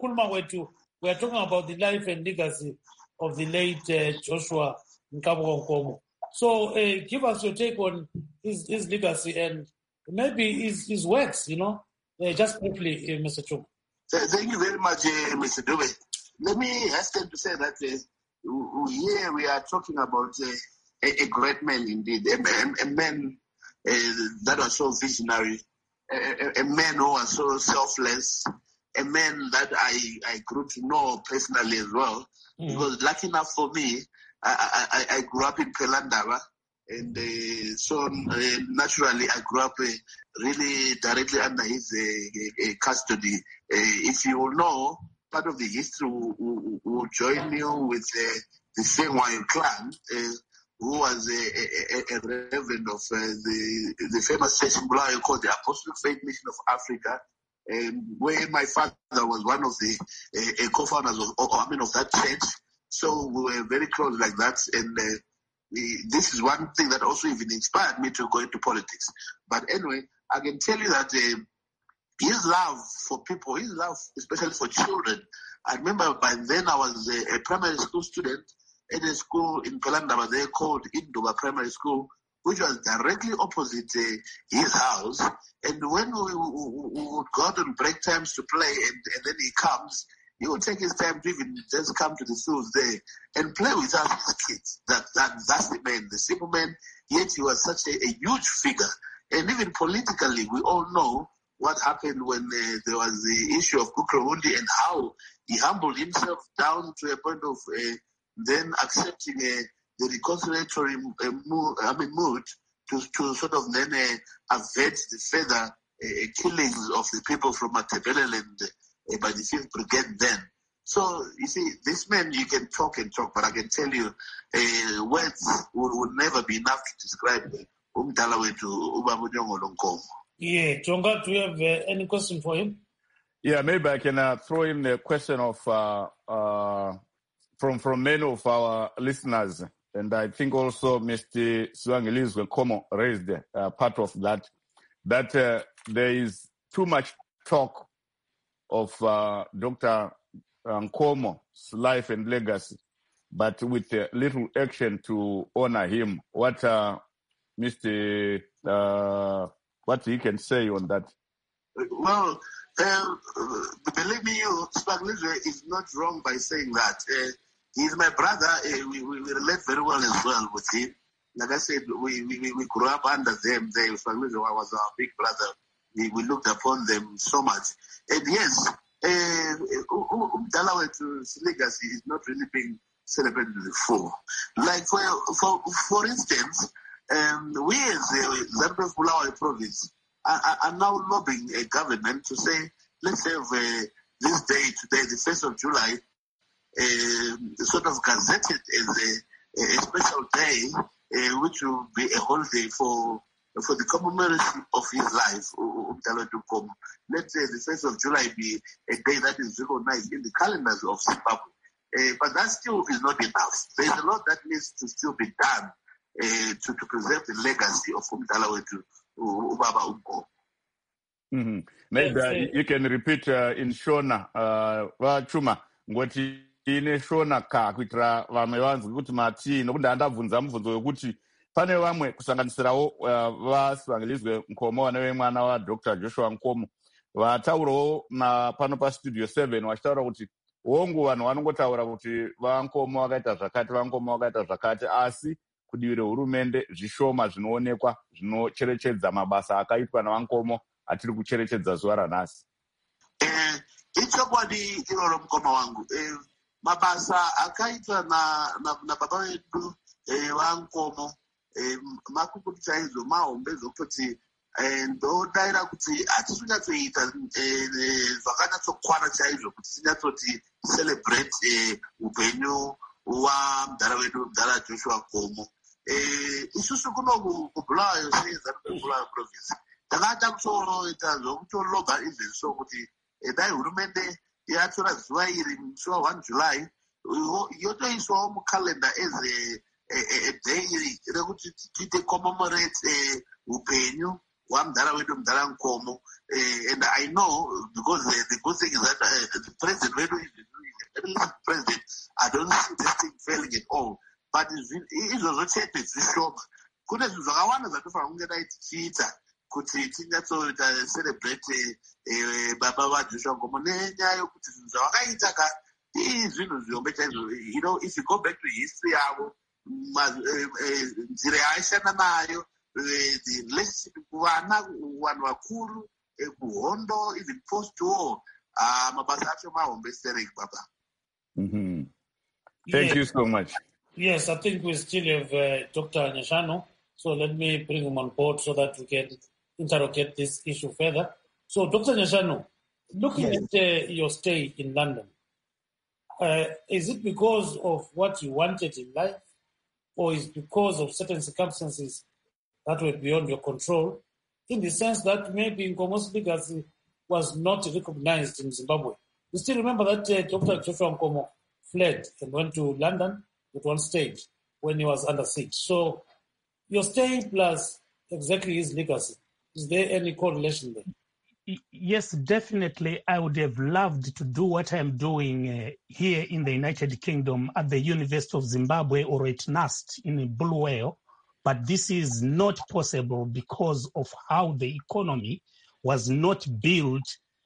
we are talking about the life and legacy of the late uh, Joshua Nkabo Nkomo. So, uh, give us your take on his, his legacy and maybe his, his works, you know, uh, just briefly, uh, Mister Chuma. Thank you very much, uh, Mister Dube. Let me hasten to say that uh, here we are talking about uh, a, a great man indeed, a, a, a man uh, that was so visionary. A, a man who was so selfless, a man that I, I grew to know personally as well. Mm. Because lucky enough for me, I, I, I grew up in Pelandaba, And uh, so uh, naturally, I grew up uh, really directly under his uh, uh, custody. Uh, if you know, part of the history will, will, will join you with uh, the Sengwai clan, uh, who was a, a, a reverend of uh, the, the famous church in Bulawayo called the Apostolic Faith Mission of Africa, um, where my father was one of the uh, co-founders of, of, I mean, of that church. So we were very close like that. And uh, we, this is one thing that also even inspired me to go into politics. But anyway, I can tell you that uh, his love for people, his love especially for children. I remember by then I was a, a primary school student at a school in Pelandaba there called Induba Primary School, which was directly opposite uh, his house. And when we, we, we would go out on break times to play, and, and then he comes, he would take his time to even just come to the fields there and play with us as kids. That, that, that's the man, the simple man, yet he was such a, a huge figure. And even politically, we all know what happened when uh, there was the issue of Kukrawundi and how he humbled himself down to a point of uh, then accepting uh, the reconciliatory uh, mood, I mean, mood to, to sort of then uh, avert the further uh, killings of the people from Matebeleland uh, by the fifth Brigade then. So, you see, this man, you can talk and talk, but I can tell you, uh, words would, would never be enough to describe Umdala to Ubabunjongo Lonkomo. Yeah, Jonga, do you have uh, any question for him? Yeah, maybe I can uh, throw in the question of uh, uh, from from many of our listeners, and I think also Mister Sibangelizwe Nkomo raised uh, part of that, that uh, there is too much talk of uh, Doctor Nkomo's life and legacy, but with uh, little action to honor him. What uh, Mister Uh, what he can say on that? Well, uh, believe me, you, Sibangelizwe is not wrong by saying that. Uh, he's my brother. Uh, we, we, we relate very well as well with him. Like I said, we, we, we grew up under them. They, Sibangelizwe was our big brother. We, we looked upon them so much. And yes, Umdala's uh, legacy is not really being celebrated before. Like, for, for, for instance, Um, we as the Zambia Bulawayo province are, are now lobbying a government to say, let's have uh, this day today, the first of July, uh, sort of gazetted as a, a special day, uh, which will be a holiday for for the commemoration of his life. Let uh, the first of July be a day that is recognized in the calendars of Zimbabwe. Uh, but that still is not enough. There is a lot that needs to still be done Uh, to, to preserve the legacy of Umdala wetu Ubaba Umko. Mm-hmm. Maybe uh, you can repeat uh, in Shona, uh, Chuma, ngoti ine Shona ka kuitira vamwe vanzwi kuti mati nokuti andabvunza mubvunzo wekuti pane vamwe kusanganisirawo uh, vaSibangelizwe Nkomo vane mwana wa Doctor Joshua Nkomo vataurawo pano pastudio seven vachitaura kuti hongu vanhu vanongotaura kuti vaNkomo vakaita zvakati vaNkomo vakaita zvakati asi kudivire hurumende zvishoma zvinoonekwa zvinocherechedza mabasa akaitwa naVankomo atiri kucherechedza zuva ranhasi. Eh, ichokwadi iroro mukoma wangu. Eh, mabasa akaitwa na na, na baba vedu eh, vaNkomo eh, makukutu chaizvo mahombe zvokuti eh, ndodaira kuti hatisi kunyatsoita eh, zvakanyatsokwana chaizvo kuti tinyatsoti celebrate eh, upenyu wamudhara wedu mudhara Joshua Nkomo. Eh, isusu kuno kubulawayo seZambia Bulawayo province takata kutoita zvokutologa izvezvi so kuti dai hurumende yatora zuva iri musi wa one July yotoiswawo mukalenda as a day rekuti tiite commemorate upenyu hwamudhara wedu mudhara Nkomo. And I know because the, the good thing is that uh, the president wedu is a president. I don't see this thing failing at all. But izvozvo chete zvishoma. Kune zvinhu zvakawanda zvatofanira kunge dai tichiita kuti tinyatsoita celebrate baba vaJoshua Nkomo nenyaya yokuti zvinhu zvavakaita ka zvinhu zvihombe chaizvo. You know, if you go back to history yavo, nzira yaaishanda nayo, the relationship kuvana, vanhu vakuru, kuhondo, even post-war, mabasa acho mahombe sereki baba. Mm-hmm. Thank yeah. you so much. Yes, I think we still have uh, Doctor Nyashano So let me bring him on board so that we can interrogate this issue further. So, Doctor Nyashanu, looking yes. at uh, your stay in London, uh, is it because of what you wanted in life, or is it because of certain circumstances that were beyond your control, in the sense that maybe Nkomo's legacy was not recognized in Zimbabwe? You still remember that uh, Doctor Joshua Nkomo fled and went to London at one stage when he was under siege. So your stay plus exactly his legacy, is there any correlation there? Yes, definitely. I would have loved to do what I'm doing uh, here in the United Kingdom at the University of Zimbabwe or at NUST in Bulawayo, but this is not possible because of how the economy was not built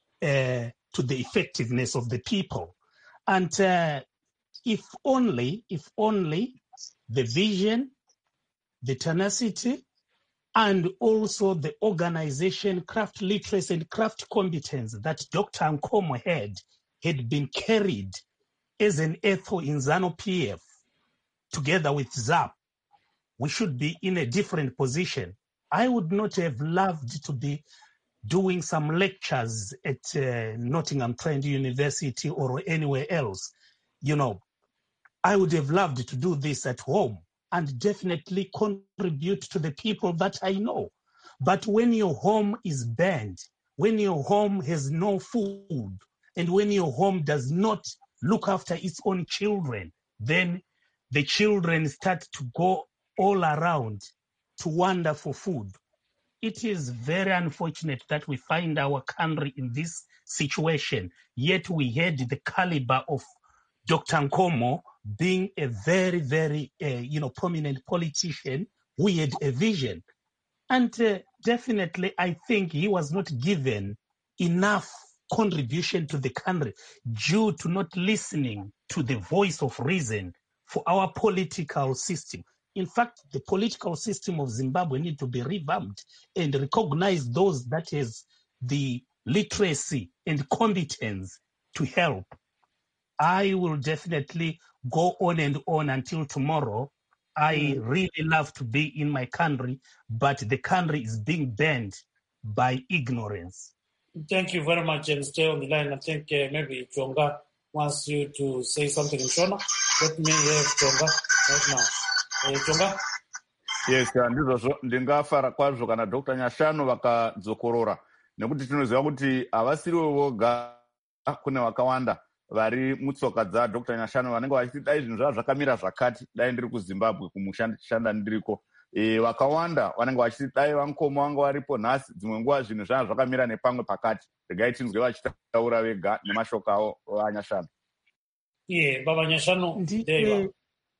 uh, to the effectiveness of the people. And uh, if only, if only the vision, the tenacity, and also the organization, craft literacy and craft competence that Doctor Nkomo had, had been carried as an ethos in ZANU-P F together with Z A P, we should be in a different position. I would not have loved to be doing some lectures at uh, Nottingham Trent University or anywhere else. You know, I would have loved to do this at home and definitely contribute to the people that I know. But when your home is banned, when your home has no food, and when your home does not look after its own children, then the children start to go all around to wander for food. It is very unfortunate that we find our country in this situation, yet we had the caliber of Doctor Nkomo being a very, very, uh, you know, prominent politician who had a vision. And uh, definitely, I think he was not given enough contribution to the country due to not listening to the voice of reason for our political system. In fact, the political system of Zimbabwe needs to be revamped and recognize those that has the literacy and competence to help. I will definitely go on and on until tomorrow. I mm. really love to be in my country, but the country is being banned by ignorance. Thank you very much, and stay on the line. I think uh, maybe Chonga wants you to say something in Shona. Let me hear Chonga right now. Uh, Chonga? Yes, ndizvo ndingafara kwazvo kana Doctor Nyashanu vakadzokorora nekuti tinoziva kuti havasiriwo voga, kune vakawanda vari mutsoka dzaDoctor Nyashanu vanenge vachiti dai zvinhu zvavo zvakamira zvakati dai ndiri kuZimbabwe kumushanda ndiriko. E, vakawanda vanenge vachiti dai vaNkomo vanga varipo nhasi dzimwe nguva zvinhu zvavo zvakamira nepamwe pakati. Regai tinzwe vachitaura vega nemashoko avo vaNyashanu. Yeah, Baba Nyashanu, there you are.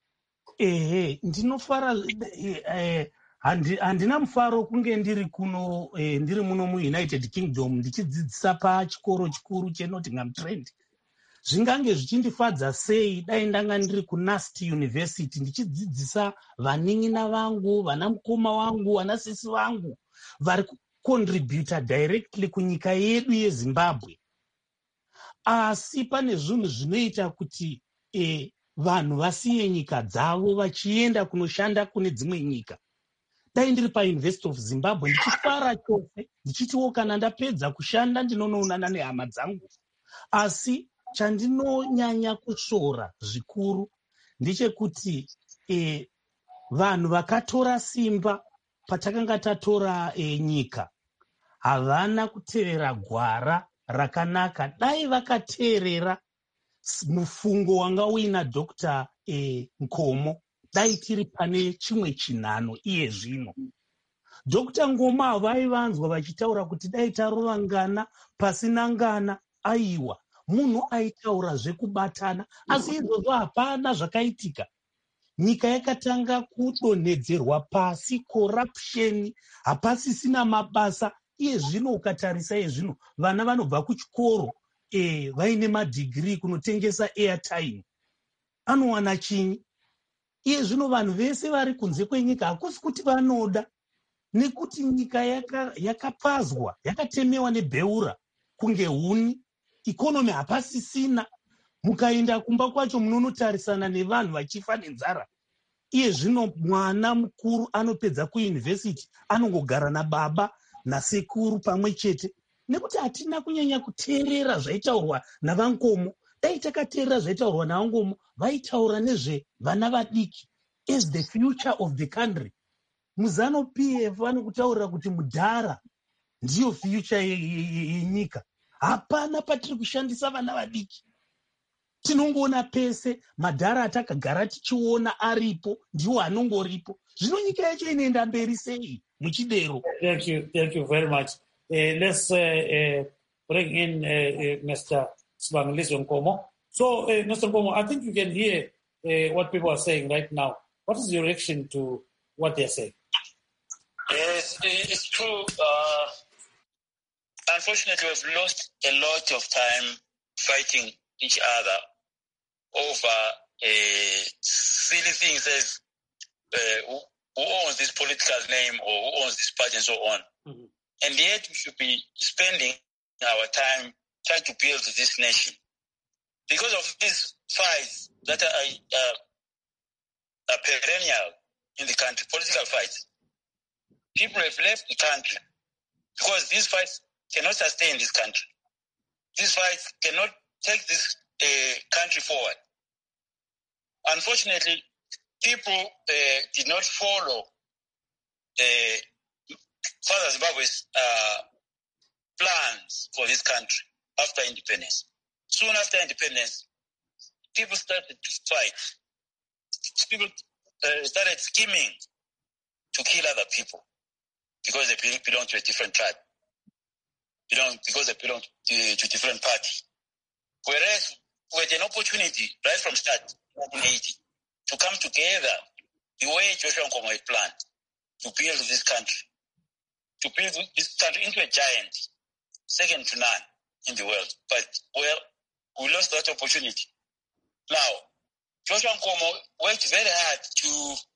Ehe, ndinofara eh, handina mufaro kunge ndiri kuno eh, ndiri muno muUnited Kingdom ndichidzidzisa pachikoro chikuru cheNottingham Trent. Zvingange zvichindifadza sei dai ndanga ndiri kuNUST University ndichidzidzisa vanin'ina vangu, vana mukoma wangu, vana sisi vangu vari kucontributa directly kunyika yedu yeZimbabwe. Asi pane zvinhu zvinoita kuti eh, vanhu vasiye nyika dzavo vachienda kunoshanda kune dzimwe nyika. Dai ndiri paUniversity of Zimbabwe ndichifara chose ndichitiwo kana ndapedza kushanda ndinonoonana nehama dzangu. Asi chandinonyanya kushora zvikuru ndechekuti eh, vanhu vakatora simba patakanga tatora eh, nyika havana kutevera gwara rakanaka. Dai vakateerera mufungo wanga uina Doctor eh, Nkomo, dai tiri pane chimwe chinhano iye zvino. Doctor Ngoma vaivanzwa vachitaura kuti dai tarova ngana pasina ngana, aiwa munhu aitaura zvekubatana, asi izvozvo hapana zvakaitika. Nyika yakatanga kudonhedzerwa pasi, corruption, hapasisina mabasa. Iye zvino ukatarisa iye zvino vana vanobva kuchikoro eh, vaine madhigiri kunotengesa airtime. Anowana chinyi? Iye zvino vanhu vese vari kunze kwenyika hakusi kuti vanoda, nekuti nyika yaka, yakapazwa, yakatemewa nebheura kunge huni, ikonomi hapasisina. Mukaenda kumba kwacho munonotarisana nevanhu vachifa nenzara. iye zvino mwana mukuru anopedza kuyunivhesiti anongogara nababa nasekuru pamwe chete, nekuti hatina kunyanya kuteerera zvaitaurwa navankomo. Dai takateerera zvaitaurwa navankomo, vaitaura nezvevana vadiki as the future of the country. Muzano P F vanokutaurira kuti mudhara ndiyo future yenyika. Hapana patiri kushandisa vana vadiki. Tinongoona pese madhara atakagara tichiona aripo ndiwo anongoripo. Zvino nyika yacho inoenda mberi sei muchidero? Thank you, thank you very much. Uh, let's uh, uh, bring in uh, uh, Mister Sibangilizwe Nkomo. So, uh, Mister Nkomo, I think you can hear uh, what people are saying right now. What is your reaction to what they're saying? Yes, it's true. Uh, unfortunately, we've lost a lot of time fighting each other over uh, silly things as uh, who, who owns this political name or who owns this party and so on. Mm-hmm. And yet we should be spending our time trying to build this nation. Because of these fights that are, uh, are perennial in the country, political fights, people have left the country because these fights cannot sustain this country. These fights cannot take this uh, country forward. Unfortunately, people uh, did not follow uh, Father Zimbabwe's uh, plans for this country after independence. Soon after independence, people started to fight. People uh, started scheming to kill other people because they belong to a different tribe, belong, because they belong to, to a different party. Whereas we had an opportunity right from start, nineteen eighty, to come together the way Joshua Nkomo had planned to build this country, to build this country into a giant, second to none in the world. But, well, we lost that opportunity. Now, Joshua Nkomo worked very hard to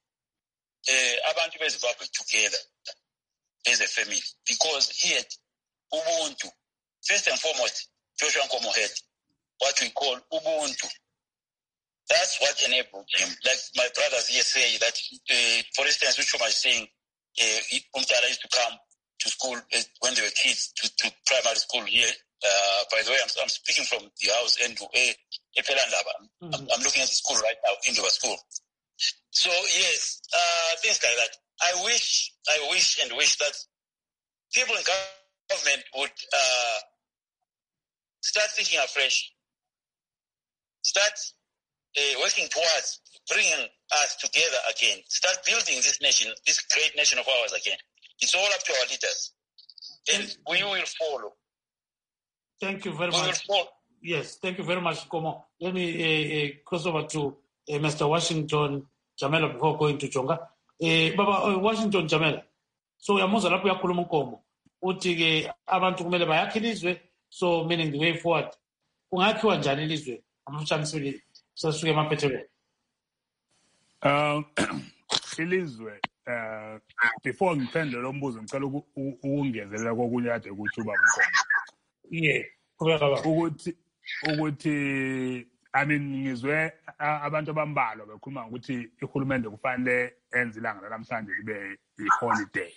uh, Abantu beZimbabwe together as a family because he had Ubuntu. First and foremost, Joshua Nkomo had what we call Ubuntu. That's what enabled him. Like my brothers here say that, uh, for instance, which was saying, uh, Umtara used to come to school uh, when they were kids to, to primary school here. Uh, by the way, I'm, I'm speaking from the house, Andrew A. Epelandaba. Mm-hmm. I'm, I'm looking at the school right now, into a school. So yes, uh, things like that. I wish, I wish and wish that people in government would uh, start thinking afresh, start uh, working towards bringing us together again, start building this nation, this great nation of ours again. It's all up to our leaders, and we will follow. Thank you very we much. Will follow. Yes, thank you very much, Nkomo. Let me uh, uh, cross over to uh, Mister Washington Jamela before going to Chonga. Uh, Baba uh, Washington Jamela. So yamuza lapho yakhuluma Nkomo uthi ke abantu kumele bayakhelizwe, so meaning the way forward. Kungakhiwa njani ilizwe? Amfutshamisile sasuke emaphethelweni. Um ilizwe uh before ngiphendule lo mbuzo ngicela ukungezelela kokunye kade kuthi ubaba Nkomo. Yeah, kubeka ukuthi ukuthi I mean ngizwe abantu abambalwa bekhuluma ukuthi ihulumende kufanele enze ilanga namhlanje libe iholiday.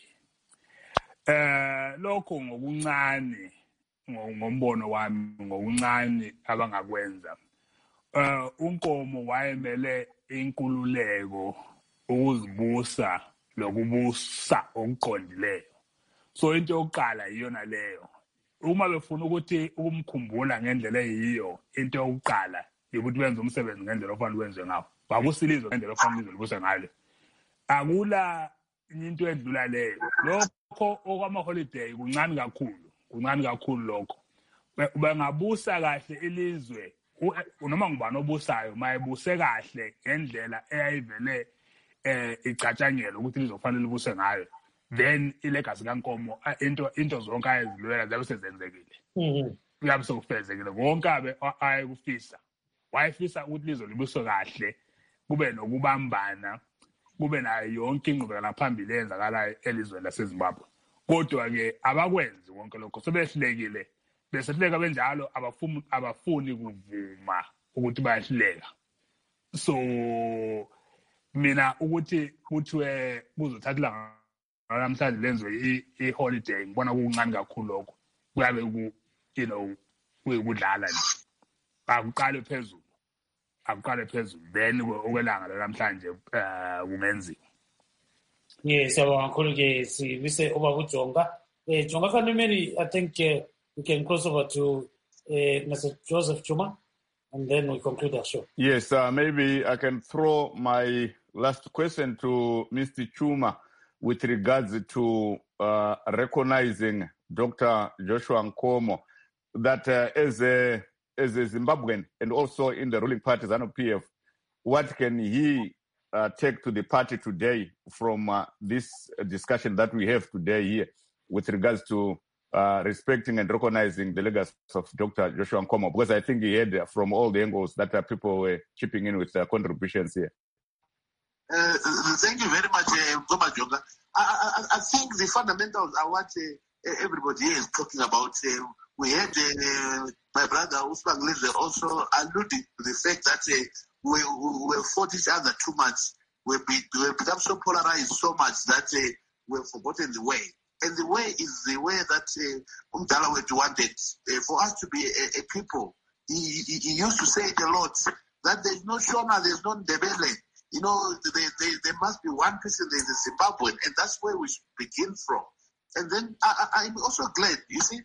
Eh lokho ngokuncane ngombono wami ngokuncane abangakwenza. Eh uNkomo wayemele inkululeko ukuzibusa lokubusa okuqondileyo. So into yokuqala iyona leyo. Uma befuna ukuthi ukumkhumbula ngendlela eyiyo, into yokuqala ukuthi benze umsebenzi ngendlela ofanele wenze ngawo. Bakusilizwe ngendlela ofanele uzibuse ngalo. Akula into edlula leyo. Lokho okwama holiday kuncane kakhulu, kuncane kakhulu lokho. Bangabusa kahle ilizwe noma ngubani obusayo mayebuse kahle ngendlela eyayivele eh icatshangelo ukuthi lizofanele libuse ngayo. Then ilegacy kaNkomo into into zonke ayezilwela zabe sezenzekile. Mhm. Yabe sokufezekile konke abe ayekufisa. Wayefisa ukuthi lizo libuswe kahle, kube nokubambana, kube nayo yonke ingqubekela phambili eyenzakalayo elizweni laseZimbabwe. Kodwa ke abakwenzi konke lokho sebehlekile. Besehleka benjalo abafuni abafuni kuvuma ukuthi bayahleka. So mina ukuthi kuthiwe kuzothathela namhlanje lenziwe i-holiday ngibona kuncane kakhulu lokho kuyabe ku you know kuyikudlala nje akuqale phezulu akuqale phezulu then okwelanga namhlanje kungenziwa. Yes, siyabonga kakhulu ke sibise ubaba uJonga. Eh Jonga Kanimeli, I think uh, we can cross over to uh, Mister Joseph Chuma and then we conclude our show. Yes, uh, maybe I can throw my last question to Mister Chuma with regards to uh, recognizing Doctor Joshua Nkomo, that uh, as a as a Zimbabwean and also in the ruling party ZANU P F, what can he uh, take to the party today from uh, this discussion that we have today here with regards to uh, respecting and recognizing the legacy of Doctor Joshua Nkomo? Because I think he had from all the angles that uh, people were chipping in with their contributions here. Uh, thank you very much, uh, Jonga. I, I, I think the fundamentals are what uh, everybody is talking about. Uh, we had uh, my brother Usman Lizer also alluding to the fact that uh, we, we, we fought each other too much. We, be, we become so polarized so much that uh, we've forgotten the way. And the way is the way that Umdalawethu uh, wanted uh, for us to be a, a people. He, he, he used to say it a lot, that there's no Shona, there's no Ndebele. You know, they, they, there must be one person, there's a Zimbabwean, and that's where we should begin from. And then I, I, I'm also glad, you see,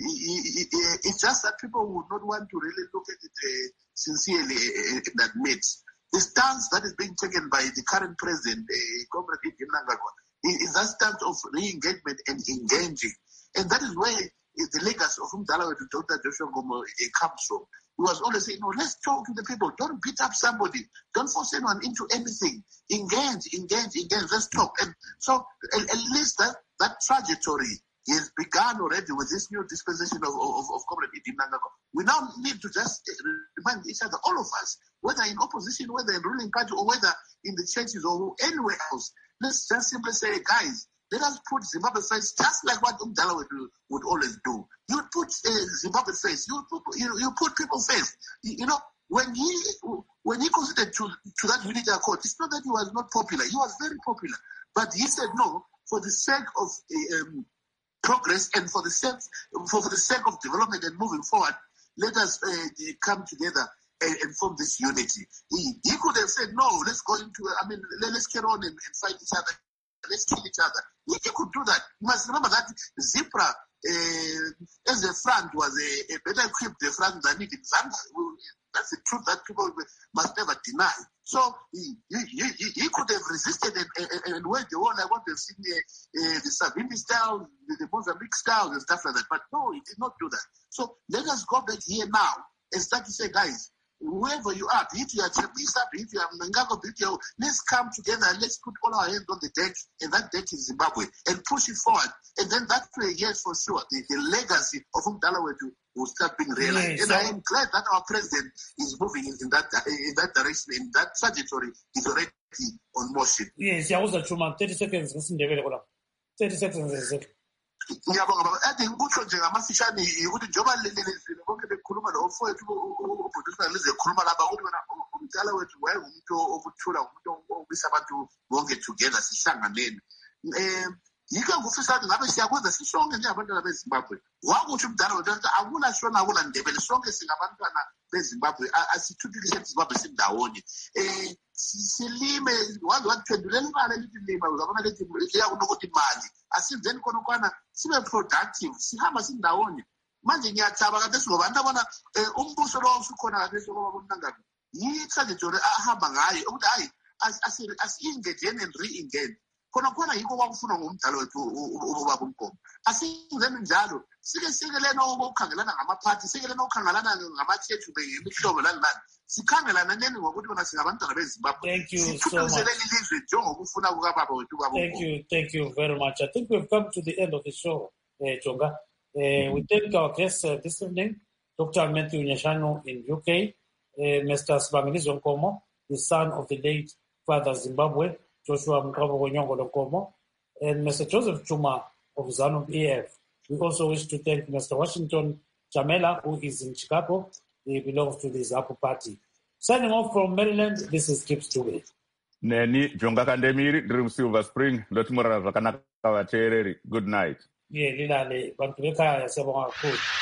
it's just that people would not want to really look at it uh, sincerely and admit. The stance that is being taken by the current president, uh, Comrade Idi Mnangagwa, is that stance of re-engagement and engaging. And that is where the legacy of Umdalawethu Doctor Joshua Nkomo comes from. He was always saying, no, let's talk to the people. Don't beat up somebody. Don't force anyone into anything. Engage, engage, engage. Let's talk. And so at, at least that, that trajectory is begun already with this new dispensation of, of, of Comrade Idi Mnangagwa. We now need to just remind each other, all of us, whether in opposition, whether in ruling party, or whether in the churches or anywhere else, let's just simply say, guys, let us put Zimbabwe first, just like what Umdalawethu would always do. You would put uh, Zimbabwe first. You put, you, you put people first. You, you know, when he when he considered to, to that unity accord, it's not that he was not popular. He was very popular. But he said, no, for the sake of um, progress and for the sake for, for the sake of development and moving forward, let us uh, come together and, and form this unity. He, he could have said, no, let's go into, I mean, let, let's carry on and, and fight each other. Let's kill each other. He could do that. You must remember that Zipra, uh, as a front, was a, a better equipped front than it in Zambia. That's the truth that people must never deny. So he, he, he, he could have resisted and, and, and waged the war like what we've seen the, uh, the Savimbi style, the, the Mozambique style and stuff like that. But no, he did not do that. So let us go back here now and start to say, guys, whoever you are, be it you are Chapisa, be it you are Mnangagwa, be it you are, let's come together and let's put all our hands on the deck, and that deck is Zimbabwe, and push it forward. And then that way, yes, for sure, the, the legacy of Umdalawethu will start being realized. Yes, and so I am glad that our president is moving in, in that in that direction, in that trajectory is already on motion. Yes, I was a Chuma, thirty seconds, thirty seconds. Ngiyabonga baba ade ngikutsho nje ngamafishane ukuthi njoba lelelezile bonke bekhuluma lo mfowethu uproducer lizekhuluma lapha ukuthi wena umdala wethu wayengumuntu obuthula umuntu obisa abantu bonke together sihlanganene eh yiko ngufisa ukuthi ngabe siyakwenza sishonke nje abantwana beZimbabwe wakuthi umdala wethu akula shona akula Ndebele sonke singabantwana beZimbabwe asithuthukise iZimbabwe sindawonye eh silime wazi wathwendulela imali elithi lima uzabona lethi liya kunokuthi imali asizeni khona ukwana sibe productive sihamba sindawonye manje ngiyathaba kade singobantu abona umbuso lo usukhona kade sokuba Mnangagwa yi-trajectory ahamba ngayo ukuthi hayi asi-engage and re-engage khona khona yiko kwakufuna ngumdala wethu ubaba uNkomo asingeni njalo sike sikelena ukukhangelana ngamaphathi sikelena ukukhangelana ngama-church ngemihlobo lani lani sikhangelana neni ngokuthi bona singabantwana beZimbabwe sithuthukisele ilizwe njengokufuna kukababa wethu ubaba Thank you, thank you very much. I think we've come to the end of the show, uh, Jonga. Uh, we thank our guests uh, this evening, Doctor Matthew Nyashanu in U K, uh, Mister Sibangeliso Nkomo, the son of the late Father Zimbabwe, Joshua Nkomo, and Mister Joseph Chuma of ZANU P F. We also wish to thank Mister Washington Jamela, who is in Chicago. He belongs to the ZAPU party. Signing off from Maryland, this is Kip Stube. neni Jonga Kandemiri ndiri muSilver Spring ndotimorara zvakanaka vateereri. Good night. ye lilale bantu bekhaya siyabonga kakhulu.